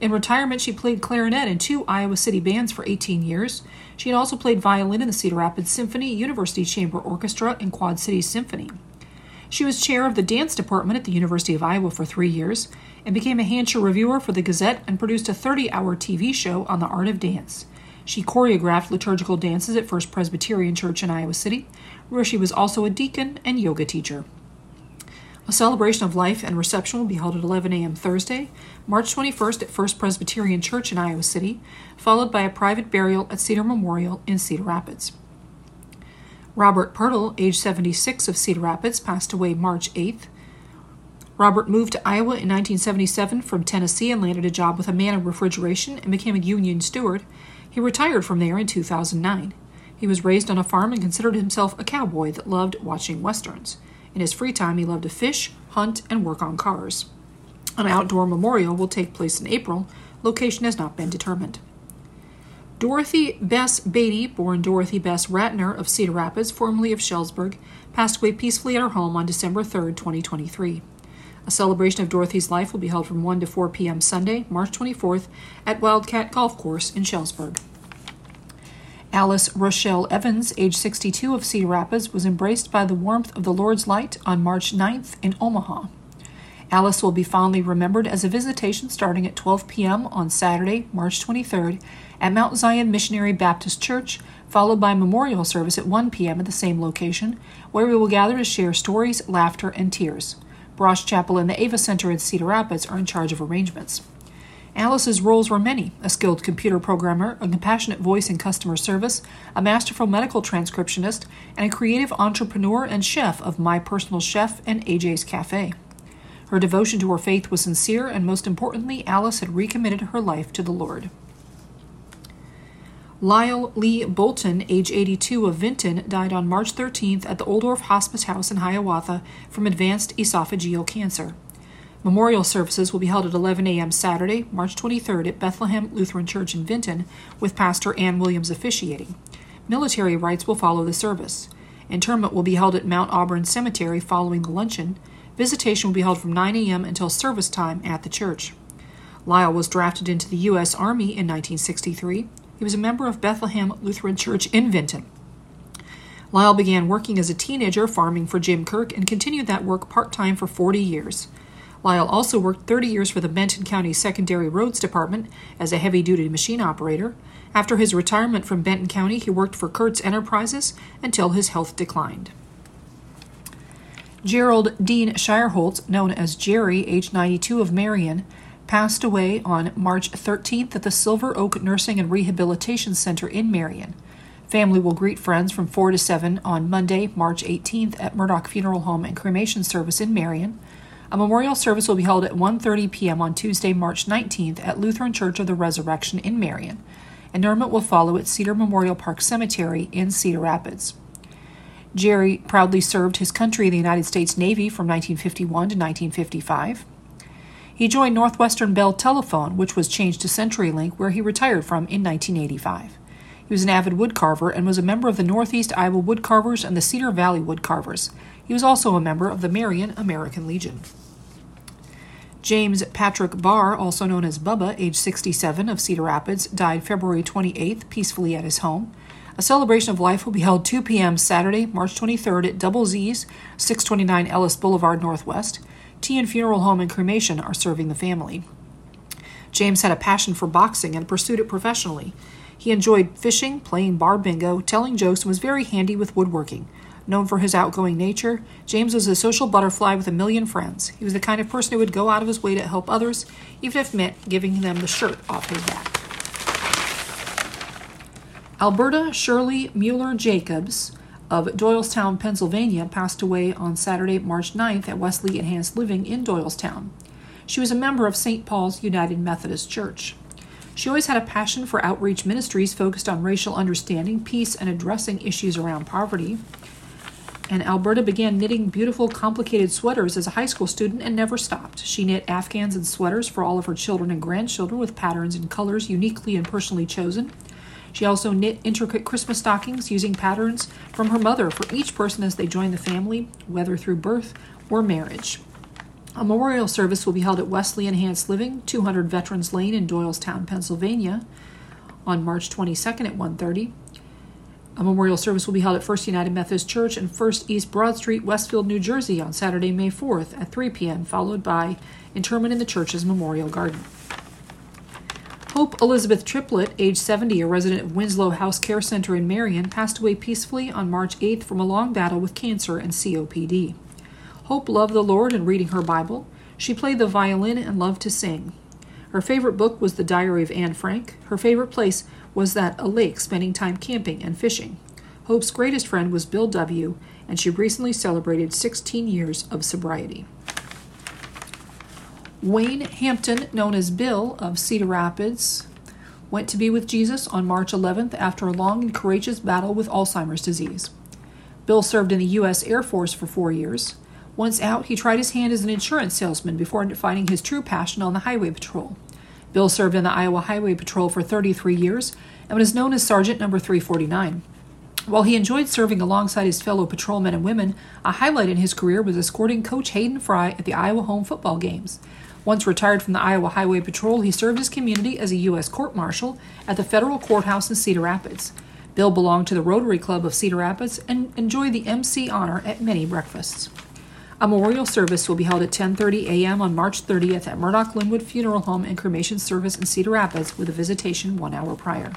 A: In retirement, she played clarinet in two Iowa City bands for eighteen years. She had also played violin in the Cedar Rapids Symphony, University Chamber Orchestra, and Quad Cities Symphony. She was chair of the dance department at the University of Iowa for three years and became a Hansher reviewer for the Gazette and produced a thirty-hour T V show on the art of dance. She choreographed liturgical dances at First Presbyterian Church in Iowa City, where she was also a deacon and yoga teacher. A celebration of life and reception will be held at eleven a.m. Thursday, March twenty-first at First Presbyterian Church in Iowa City, followed by a private burial at Cedar Memorial in Cedar Rapids. Robert Pirtle, age seventy-six, of Cedar Rapids, passed away March eighth. Robert moved to Iowa in nineteen seventy-seven from Tennessee and landed a job with Amana Refrigeration and became a union steward. He retired from there in two thousand nine. He was raised on a farm and considered himself a cowboy that loved watching westerns. In his free time, he loved to fish, hunt, and work on cars. An outdoor memorial will take place in April. Location has not been determined. Dorothy Bess Beatty, born Dorothy Bess Ratner of Cedar Rapids, formerly of Shellsburg, passed away peacefully at her home on December third, twenty twenty-three. A celebration of Dorothy's life will be held from one to four p.m. Sunday, March twenty-fourth, at Wildcat Golf Course in Shellsburg. Alice Rochelle Evans, age sixty-two, of Cedar Rapids, was embraced by the warmth of the Lord's light on March ninth in Omaha. Alice will be fondly remembered as a visitation starting at twelve p.m. on Saturday, March twenty-third, at Mount Zion Missionary Baptist Church, followed by a memorial service at one p.m. at the same location, where we will gather to share stories, laughter, and tears. Brosh Chapel and the Ava Center in Cedar Rapids are in charge of arrangements. Alice's roles were many: a skilled computer programmer, a compassionate voice in customer service, a masterful medical transcriptionist, and a creative entrepreneur and chef of My Personal Chef and A J's Cafe. Her devotion to her faith was sincere, and most importantly, Alice had recommitted her life to the Lord. Lyle Lee Bolton, age eighty-two, of Vinton, died on March thirteenth at the Oldorf Hospice House in Hiawatha from advanced esophageal cancer. Memorial services will be held at eleven a.m. Saturday, March twenty-third, at Bethlehem Lutheran Church in Vinton, with Pastor Ann Williams officiating. Military rites will follow the service. Interment will be held at Mount Auburn Cemetery following the luncheon. Visitation will be held from nine a.m. until service time at the church. Lyle was drafted into the U S Army in nineteen sixty-three. He was a member of Bethlehem Lutheran Church in Vinton. Lyle began working as a teenager farming for Jim Kirk and continued that work part-time for forty years. Lyle also worked thirty years for the Benton County Secondary Roads Department as a heavy-duty machine operator. After his retirement from Benton County, he worked for Kurtz Enterprises until his health declined. Gerald Dean Shireholtz, known as Jerry, age ninety-two, of Marion, passed away on March thirteenth at the Silver Oak Nursing and Rehabilitation Center in Marion. Family will greet friends from four to seven on Monday, March eighteenth at Murdoch Funeral Home and Cremation Service in Marion. A memorial service will be held at one thirty p.m. on Tuesday, March nineteenth at Lutheran Church of the Resurrection in Marion. Interment will follow at Cedar Memorial Park Cemetery in Cedar Rapids. Jerry proudly served his country in the United States Navy from nineteen fifty-one to nineteen fifty-five. He joined Northwestern Bell Telephone, which was changed to CenturyLink, where he retired from in nineteen eighty-five. He was an avid woodcarver and was a member of the Northeast Iowa Woodcarvers and the Cedar Valley Woodcarvers. He was also a member of the Marion American Legion. James Patrick Barr, also known as Bubba, age sixty-seven, of Cedar Rapids, died February twenty-eighth peacefully at his home. A celebration of life will be held two p.m. Saturday, March twenty-third at Double Z's, six twenty-nine Ellis Boulevard Northwest. Tea and Funeral Home and Cremation are serving the family. James had a passion for boxing and pursued it professionally. He enjoyed fishing, playing bar bingo, telling jokes, and was very handy with woodworking. Known for his outgoing nature, James was a social butterfly with a million friends. He was the kind of person who would go out of his way to help others, even if it meant giving them the shirt off his back. Alberta Shirley Mueller Jacobs of Doylestown, Pennsylvania, passed away on Saturday, March ninth at Wesley Enhanced Living in Doylestown. She was a member of Saint Paul's United Methodist Church. She always had a passion for outreach ministries focused on racial understanding, peace, and addressing issues around poverty. And Alberta began knitting beautiful, complicated sweaters as a high school student and never stopped. She knit afghans and sweaters for all of her children and grandchildren with patterns and colors uniquely and personally chosen. She also knit intricate Christmas stockings using patterns from her mother for each person as they joined the family, whether through birth or marriage. A memorial service will be held at Wesley Enhanced Living, two hundred Veterans Lane in Doylestown, Pennsylvania, on March twenty-second at one thirty. A memorial service will be held at First United Methodist Church and First East Broad Street, Westfield, New Jersey, on Saturday, May fourth at three p.m., followed by interment in the church's memorial garden. Hope Elizabeth Triplett, age seventy, a resident of Winslow House Care Center in Marion, passed away peacefully on March eighth from a long battle with cancer and C O P D. Hope loved the Lord and reading her Bible. She played the violin and loved to sing. Her favorite book was The Diary of Anne Frank. Her favorite place was at a lake, spending time camping and fishing. Hope's greatest friend was Bill W., and she recently celebrated sixteen years of sobriety. Wayne Hampton, known as Bill of Cedar Rapids, went to be with Jesus on March eleventh after a long and courageous battle with Alzheimer's disease. Bill served in the U S Air Force for four years. Once out, he tried his hand as an insurance salesman before finding his true passion on the Highway Patrol. Bill served in the Iowa Highway Patrol for thirty-three years and was known as Sergeant Number three forty-nine. While he enjoyed serving alongside his fellow patrolmen and women, a highlight in his career was escorting Coach Hayden Fry at the Iowa home football games. Once retired from the Iowa Highway Patrol, he served his community as a U S court marshal at the federal courthouse in Cedar Rapids. Bill belonged to the Rotary Club of Cedar Rapids and enjoyed the M C honor at many breakfasts. A memorial service will be held at ten thirty a.m. on March thirtieth at Murdoch Linwood Funeral Home and Cremation Service in Cedar Rapids, with a visitation one hour prior.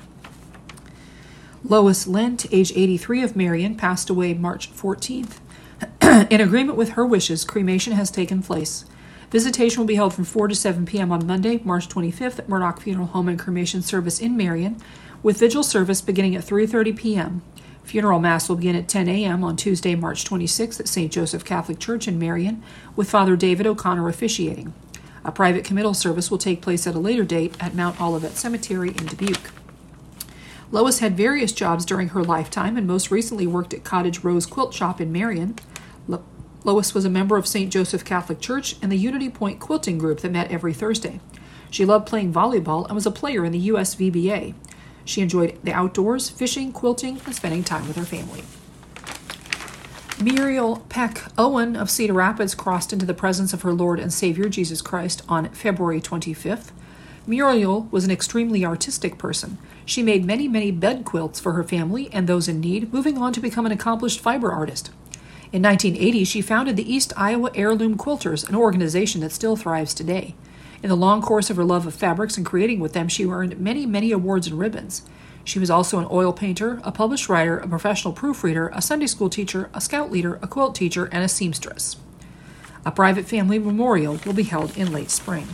A: Lois Lent, age eighty-three, of Marion, passed away March fourteenth. In agreement with her wishes, cremation has taken place. Visitation will be held from four to seven p.m. on Monday, March twenty-fifth at Murdoch Funeral Home and Cremation Service in Marion, with vigil service beginning at three thirty p.m. Funeral Mass will begin at ten a.m. on Tuesday, March twenty-sixth at Saint Joseph Catholic Church in Marion, with Father David O'Connor officiating. A private committal service will take place at a later date at Mount Olivet Cemetery in Dubuque. Lois had various jobs during her lifetime and most recently worked at Cottage Rose Quilt Shop in Marion. Lo- Lois was a member of Saint Joseph Catholic Church and the Unity Point Quilting Group that met every Thursday. She loved playing volleyball and was a player in the U S V B A. She enjoyed the outdoors, fishing, quilting, and spending time with her family. Muriel Peck Owen of Cedar Rapids crossed into the presence of her Lord and Savior, Jesus Christ, on February twenty-fifth. Muriel was an extremely artistic person. She made many, many bed quilts for her family and those in need, moving on to become an accomplished fiber artist. In nineteen eighty, she founded the East Iowa Heirloom Quilters, an organization that still thrives today. In the long course of her love of fabrics and creating with them, she earned many, many awards and ribbons. She was also an oil painter, a published writer, a professional proofreader, a Sunday school teacher, a scout leader, a quilt teacher, and a seamstress. A private family memorial will be held in late spring.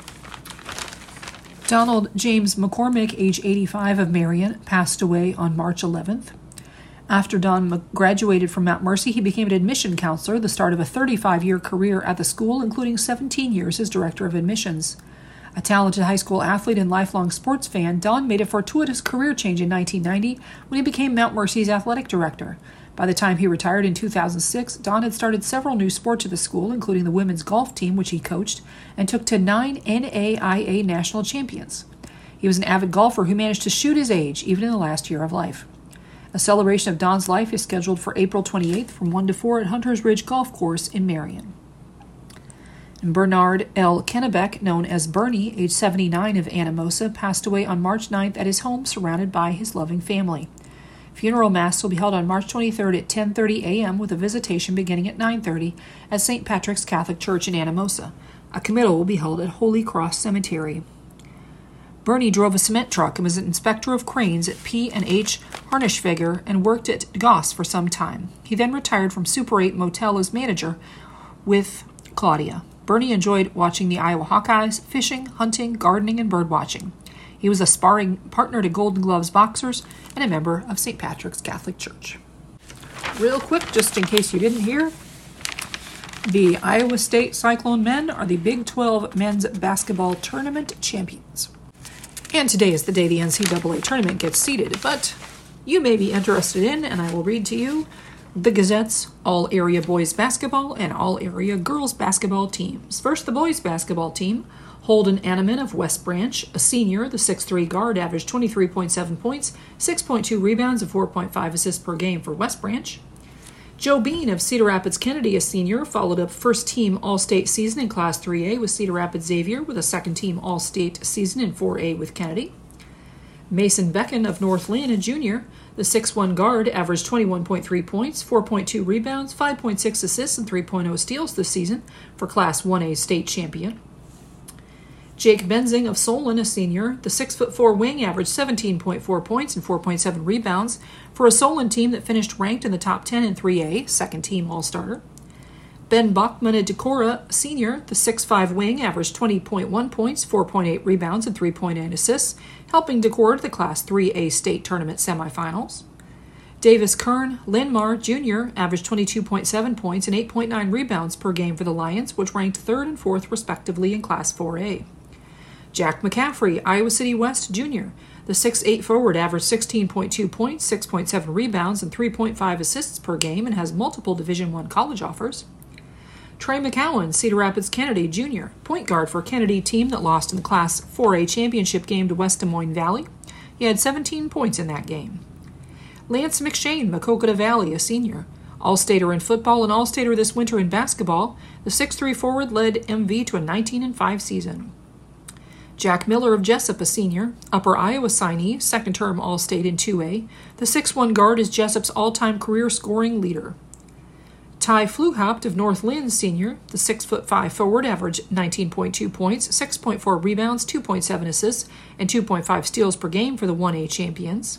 A: Donald James McCormick, age eighty-five, of Marion, passed away on March eleventh. After Don graduated from Mount Mercy, he became an admission counselor, the start of a thirty-five-year career at the school, including seventeen years as director of admissions. A talented high school athlete and lifelong sports fan, Don made a fortuitous career change in nineteen ninety when he became Mount Mercy's athletic director. By the time he retired in two thousand six, Don had started several new sports at the school, including the women's golf team, which he coached, and took to nine N A I A national champions. He was an avid golfer who managed to shoot his age, even in the last year of life. A celebration of Don's life is scheduled for April twenty-eighth from one to four at Hunter's Ridge Golf Course in Marion. And Bernard L. Kennebeck, known as Bernie, age seventy-nine, of Anamosa, passed away on March ninth at his home surrounded by his loving family. Funeral Mass will be held on March twenty-third at ten thirty a.m. with a visitation beginning at nine thirty at Saint Patrick's Catholic Church in Anamosa. A committal will be held at Holy Cross Cemetery. Bernie drove a cement truck and was an inspector of cranes at P and H Harnischfeger and worked at Goss for some time. He then retired from Super eight Motel as manager with Claudia. Bernie enjoyed watching the Iowa Hawkeyes, fishing, hunting, gardening, and birdwatching. He was a sparring partner to Golden Gloves boxers and a member of Saint Patrick's Catholic Church. Real quick, just in case you didn't hear, the Iowa State Cyclone men are the Big twelve men's basketball tournament champions. And today is the day the N C double A tournament gets seeded, but you may be interested in, and I will read to you, the Gazette's all-area boys basketball and all-area girls basketball teams. First, the boys basketball team. Holden Anneman of West Branch, a senior, the six three guard, averaged twenty-three point seven points, six point two rebounds, and four point five assists per game for West Branch. Joe Bean of Cedar Rapids Kennedy, a senior, followed up first-team All-State season in Class three A with Cedar Rapids Xavier, with a second-team All-State season in four A with Kennedy. Mason Becken of North Lynn, a junior, the six one guard, averaged twenty-one point three points, four point two rebounds, five point six assists, and three point oh steals this season for Class one A state champion. Jake Benzing of Solon, a senior, the six foot four wing, averaged seventeen point four points and four point seven rebounds for a Solon team that finished ranked in the top ten in three A, second-team All-Starter. Ben Bachman of Decorah, senior, the six five wing, averaged twenty point one points, four point eight rebounds, and three point eight assists, helping Decorah to the Class three A state tournament semifinals. Davis Kern Linmar, junior, averaged twenty-two point seven points and eight point nine rebounds per game for the Lions, which ranked third and fourth respectively in Class four A. Jack McCaffrey, Iowa City West, junior, the six eight forward, averaged sixteen point two points, six point seven rebounds, and three point five assists per game, and has multiple Division I college offers. Trey McCowan, Cedar Rapids Kennedy, junior, point guard for Kennedy team that lost in the Class four A championship game to West Des Moines Valley. He had seventeen points in that game. Lance McShane, Maquoketa Valley, a senior, All-Stater in football and All-Stater this winter in basketball, the six three forward led M V to a nineteen and five season. Jack Miller of Jessup, a senior, Upper Iowa signee, second-term All-State in two A, the six one guard is Jessup's all-time career scoring leader. Ty Fluhaupt of North Lynn, senior, the six foot five forward, averaged nineteen point two points, six point four rebounds, two point seven assists, and two point five steals per game for the one A champions.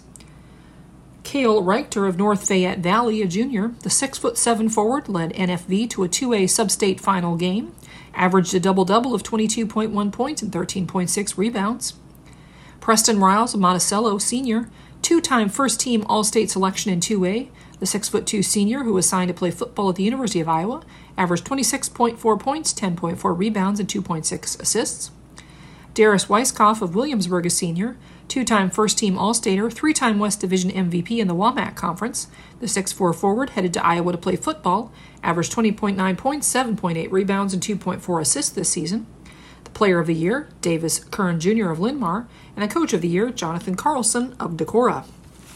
A: Cale Reichter of North Fayette Valley, a junior, the six foot seven forward, led N F V to a two A sub-state final game, averaged a double-double of twenty-two point one points and thirteen point six rebounds. Preston Riles of Monticello, senior, two-time first-team All-State selection in two A, the six foot two senior who was signed to play football at the University of Iowa, averaged twenty-six point four points, ten point four rebounds, and two point six assists. Darius Weiskopf of Williamsburg, a senior, two-time first-team All-Stater, three-time West Division M V P in the WAMAC Conference. The six four forward headed to Iowa to play football, averaged twenty point nine points, seven point eight rebounds, and two point four assists this season. The Player of the Year, Davis Kern Junior of Linmar, and the Coach of the Year, Jonathan Carlson of Decorah.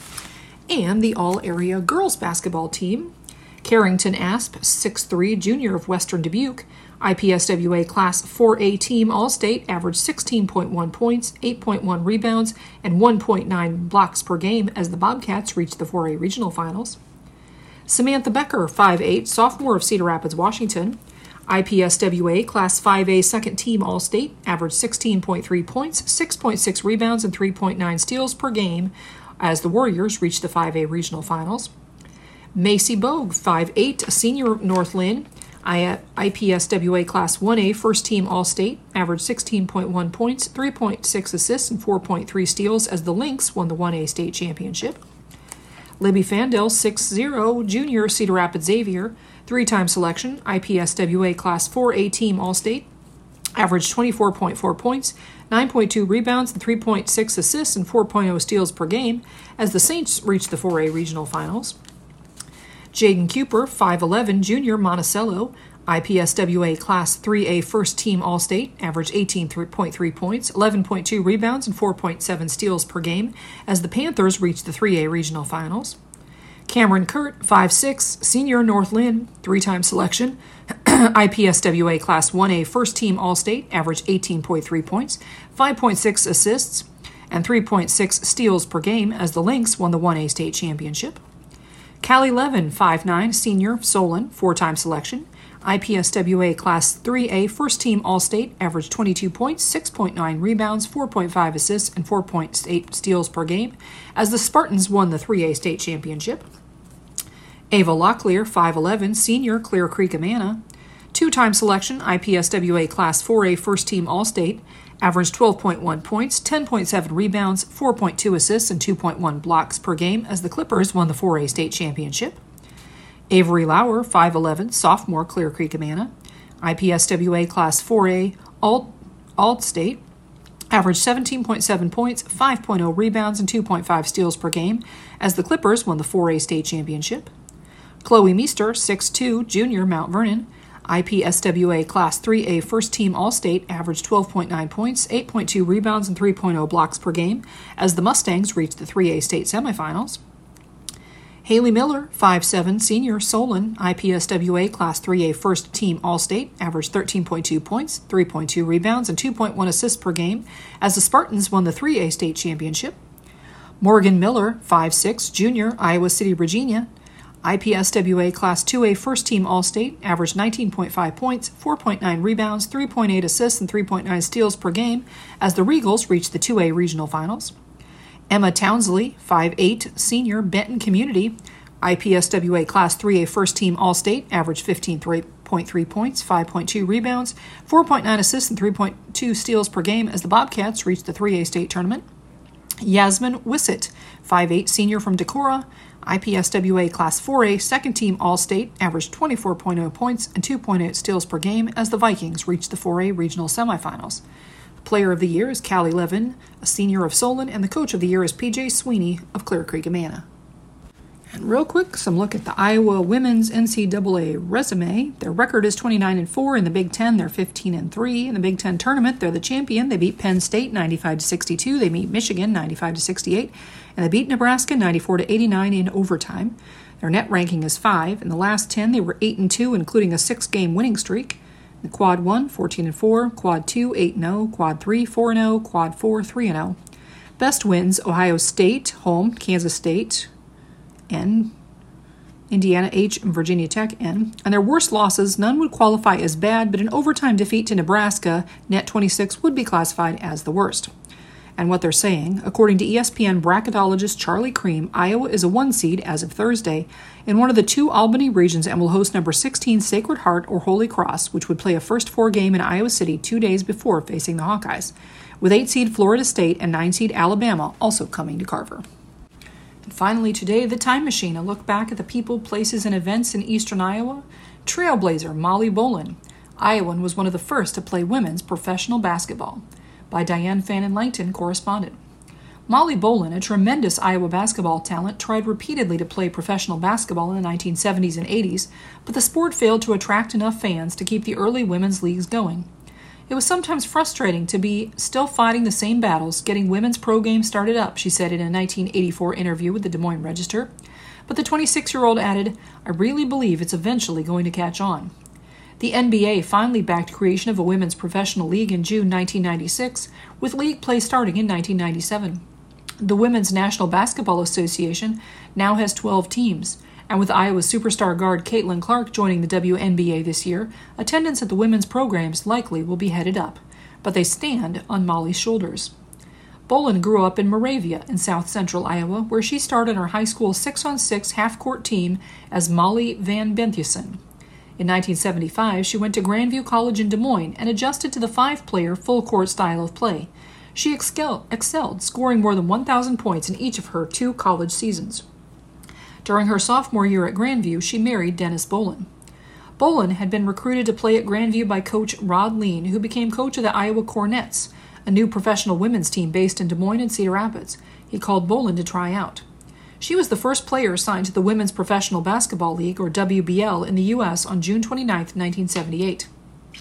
A: And the All-Area Girls Basketball Team, Carrington Asp, six three junior of Western Dubuque, I P S W A Class four A Team All-State, averaged sixteen point one points, eight point one rebounds, and one point nine blocks per game as the Bobcats reached the four A Regional Finals. Samantha Becker, five eight, sophomore of Cedar Rapids, Washington, I P S W A Class five A Second Team All-State, averaged sixteen point three points, six point six rebounds, and three point nine steals per game as the Warriors reached the five A Regional Finals. Macy Bogue, five eight, senior North Lynn, I P S W A Class one A First Team All-State, averaged sixteen point one points, three point six assists, and four point three steals as the Lynx won the one A state championship. Libby Fandel, six zero, junior Cedar Rapids Xavier, three-time selection, I P S W A Class four A Team All-State, averaged twenty-four point four points, nine point two rebounds, and three point six assists, and four point oh steals per game as the Saints reached the four A Regional Finals. Jaden Cooper, five eleven, junior Monticello, I P S W A Class three A First Team All-State, averaged eighteen point three points, eleven point two rebounds, and four point seven steals per game as the Panthers reached the three A Regional Finals. Cameron Kurt, five six, senior North Lynn, three-time selection, I P S W A Class one A First Team All-State, averaged eighteen point three points, five point six assists, and three point six steals per game as the Lynx won the one A state championship. Callie Levin, five nine, senior Solon, four-time selection, I P S W A Class three A First Team All-State, averaged twenty-two points, six point nine rebounds, four point five assists, and four point eight steals per game as the Spartans won the three A state championship. Ava Locklear, five eleven, senior Clear Creek Amana, two-time selection, I P S W A Class four A First Team All-State, averaged twelve point one points, ten point seven rebounds, four point two assists, and two point one blocks per game as the Clippers won the four A state championship. Avery Lauer, five eleven, sophomore Clear Creek Amana, I P S W A Class four A Alt, Alt-State, averaged seventeen point seven points, five point oh rebounds, and two point five steals per game as the Clippers won the four A state championship. Chloe Meester, six two, junior Mount Vernon, I P S W A Class three A First Team All-State, averaged twelve point nine points, eight point two rebounds, and three point oh blocks per game as the Mustangs reached the three A state semifinals. Haley Miller, five seven, senior, Solon, I P S W A Class three A First Team All-State, averaged thirteen point two points, three point two rebounds, and two point one assists per game as the Spartans won the three A state championship. Morgan Miller, five six, junior, Iowa City, Virginia, I P S W A Class two A First Team All-State, averaged nineteen point five points, four point nine rebounds, three point eight assists, and three point nine steals per game as the Regals reached the two A regional finals. Emma Townsley, five eight, senior, Benton Community, I P S W A Class three A First Team All-State, averaged fifteen point three points, five point two rebounds, four point nine assists, and three point two steals per game as the Bobcats reached the three A state tournament. Yasmin Wissett, five eight, senior from Decorah, I P S W A Class four A Second Team All-State, averaged twenty-four point oh points and two point eight steals per game as the Vikings reached the four A regional semifinals. Player of the Year is Callie Levin, a senior of Solon, and the Coach of the Year is P J Sweeney of Clear Creek Amana. And real quick, some look at the Iowa women's N C double A resume. Their record is twenty-nine and four. In the Big Ten, they're fifteen and three. In the Big Ten tournament, they're the champion. They beat Penn State ninety-five to sixty-two. They beat Michigan ninety-five to sixty-eight. And they beat Nebraska ninety-four to eighty-nine in overtime. Their net ranking is five. In the last ten, they were eight and two, including a six-game winning streak. The Quad one, fourteen and four, Quad two, eight and oh, Quad three, four and oh, Quad four, three and oh. Best wins, Ohio State, home, Kansas State, N, Indiana H, and Virginia Tech, N. And their worst losses, none would qualify as bad, but an overtime defeat to Nebraska, net twenty-six, would be classified as the worst. And what they're saying, according to E S P N bracketologist Charlie Cream, Iowa is a one seed as of Thursday in one of the two Albany regions and will host number sixteen Sacred Heart or Holy Cross, which would play a first four game in Iowa City two days before facing the Hawkeyes, with eight seed Florida State and nine seed Alabama also coming to Carver. And finally today, the Time Machine, a look back at the people, places, and events in eastern Iowa. Trailblazer Molly Bolin. Iowan was one of the first to play women's professional basketball. By Diane Fannin Langton, correspondent. Molly Bolin, a tremendous Iowa basketball talent, tried repeatedly to play professional basketball in the nineteen seventies and eighties, but the sport failed to attract enough fans to keep the early women's leagues going. It was sometimes frustrating to be still fighting the same battles, getting women's pro games started up, she said in a nineteen eighty-four interview with the Des Moines Register. But the twenty-six-year-old added, "I really believe it's eventually going to catch on." The N B A finally backed creation of a women's professional league in June nineteen ninety-six, with league play starting in nineteen ninety-seven. The Women's National Basketball Association now has twelve teams, and with Iowa superstar guard Caitlin Clark joining the W N B A this year, attendance at the women's programs likely will be headed up, but they stand on Molly's shoulders. Bolin grew up in Moravia in south-central Iowa, where she started her high school six-on-six half-court team as Molly Van Benthusen. In nineteen seventy-five, she went to Grandview College in Des Moines and adjusted to the five-player full-court style of play. She excel- excelled, scoring more than one thousand points in each of her two college seasons. During her sophomore year at Grandview, she married Dennis Bolin. Bolin had been recruited to play at Grandview by coach Rod Lean, who became coach of the Iowa Cornets, a new professional women's team based in Des Moines and Cedar Rapids. He called Bolin to try out. She was the first player signed to the Women's Professional Basketball League, or W B L, in the U S on June twenty-ninth, nineteen seventy-eight.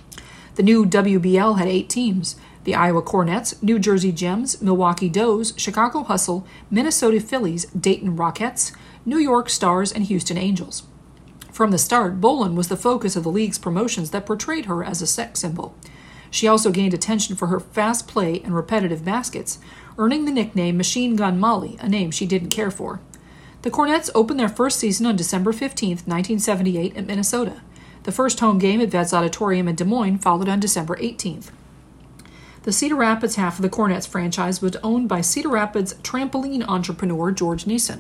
A: The new W B L had eight teams: the Iowa Cornets, New Jersey Gems, Milwaukee Does, Chicago Hustle, Minnesota Phillies, Dayton Rockettes, New York Stars, and Houston Angels. From the start, Bolin was the focus of the league's promotions that portrayed her as a sex symbol. She also gained attention for her fast play and repetitive baskets, earning the nickname Machine Gun Molly, a name she didn't care for. The Cornets opened their first season on December fifteenth, nineteen seventy-eight at Minnesota. The first home game at Vets Auditorium in Des Moines followed on December eighteenth. The Cedar Rapids half of the Cornets franchise was owned by Cedar Rapids trampoline entrepreneur George Neeson.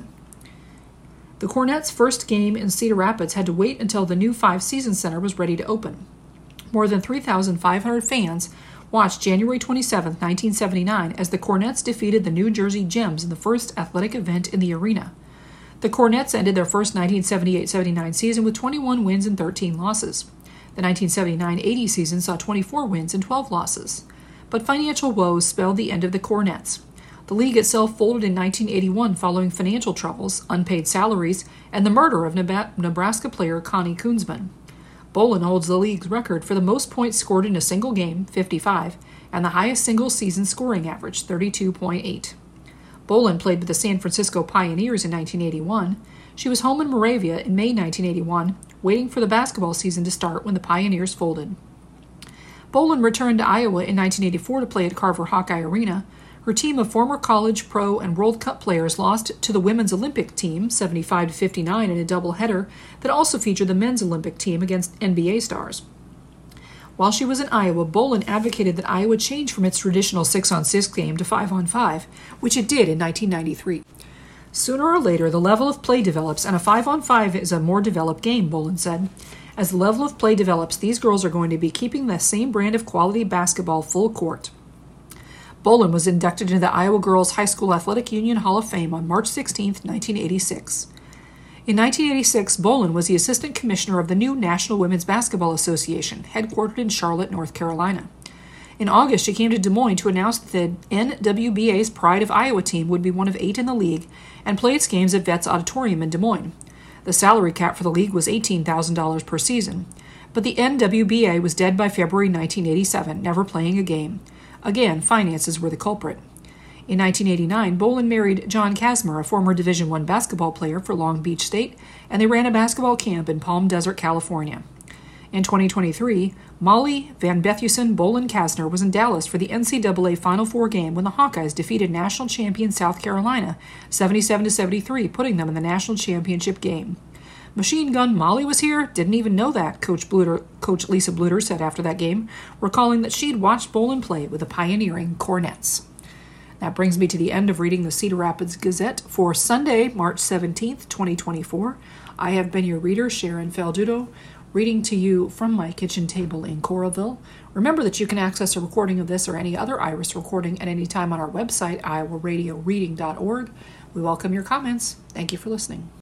A: The Cornets' first game in Cedar Rapids had to wait until the new five-season center was ready to open. More than three thousand five hundred fans watched January twenty-seventh, nineteen seventy-nine, as the Cornets defeated the New Jersey Gems in the first athletic event in the arena. The Cornets ended their first nineteen seventy-eight seventy-nine season with twenty-one wins and thirteen losses. The nineteen seventy-nine eighty season saw twenty-four wins and twelve losses. But financial woes spelled the end of the Cornets. The league itself folded in nineteen eighty-one following financial troubles, unpaid salaries, and the murder of Nebraska player Connie Koonsman. Bolin holds the league's record for the most points scored in a single game, fifty-five, and the highest single-season scoring average, thirty-two point eight. Bolin played with the San Francisco Pioneers in nineteen eighty-one. She was home in Moravia in May nineteen eighty-one, waiting for the basketball season to start when the Pioneers folded. Bolin returned to Iowa in nineteen eighty-four to play at Carver Hawkeye Arena. Her team of former college, pro, and World Cup players lost to the women's Olympic team, seventy-five to fifty-nine, in a doubleheader that also featured the men's Olympic team against N B A stars. While she was in Iowa, Bolin advocated that Iowa change from its traditional six on six game to five on five, which it did in nineteen ninety-three. Sooner or later, the level of play develops, and a five on five is a more developed game, Bolin said. As the level of play develops, these girls are going to be keeping the same brand of quality basketball full court. Bolin was inducted into the Iowa Girls High School Athletic Union Hall of Fame on March sixteenth, nineteen eighty-six. In nineteen eighty-six, Bolin was the assistant commissioner of the new National Women's Basketball Association, headquartered in Charlotte, North Carolina. In August, she came to Des Moines to announce that the N W B A's Pride of Iowa team would be one of eight in the league and play its games at Vets Auditorium in Des Moines. The salary cap for the league was eighteen thousand dollars per season, but the N W B A was dead by February nineteen eighty-seven, never playing a game. Again, finances were the culprit. In nineteen eighty-nine, Bolin married John Kasmer, a former Division I basketball player for Long Beach State, and they ran a basketball camp in Palm Desert, California. In twenty twenty-three, Molly Van Bethusen Bolin Kasner was in Dallas for the N C double A Final Four game when the Hawkeyes defeated national champion South Carolina seventy-seven to seventy-three, putting them in the national championship game. Machine Gun Molly was here? Didn't even know that, Coach Bluter, Coach Lisa Bluter said after that game, recalling that she'd watched Bolin play with the pioneering Cornets. That brings me to the end of reading the Cedar Rapids Gazette for Sunday, March seventeenth, twenty twenty-four. I have been your reader, Sharon Faldudo, reading to you from my kitchen table in Coralville. Remember that you can access a recording of this or any other Iris recording at any time on our website, iowa radio reading dot org. We welcome your comments. Thank you for listening.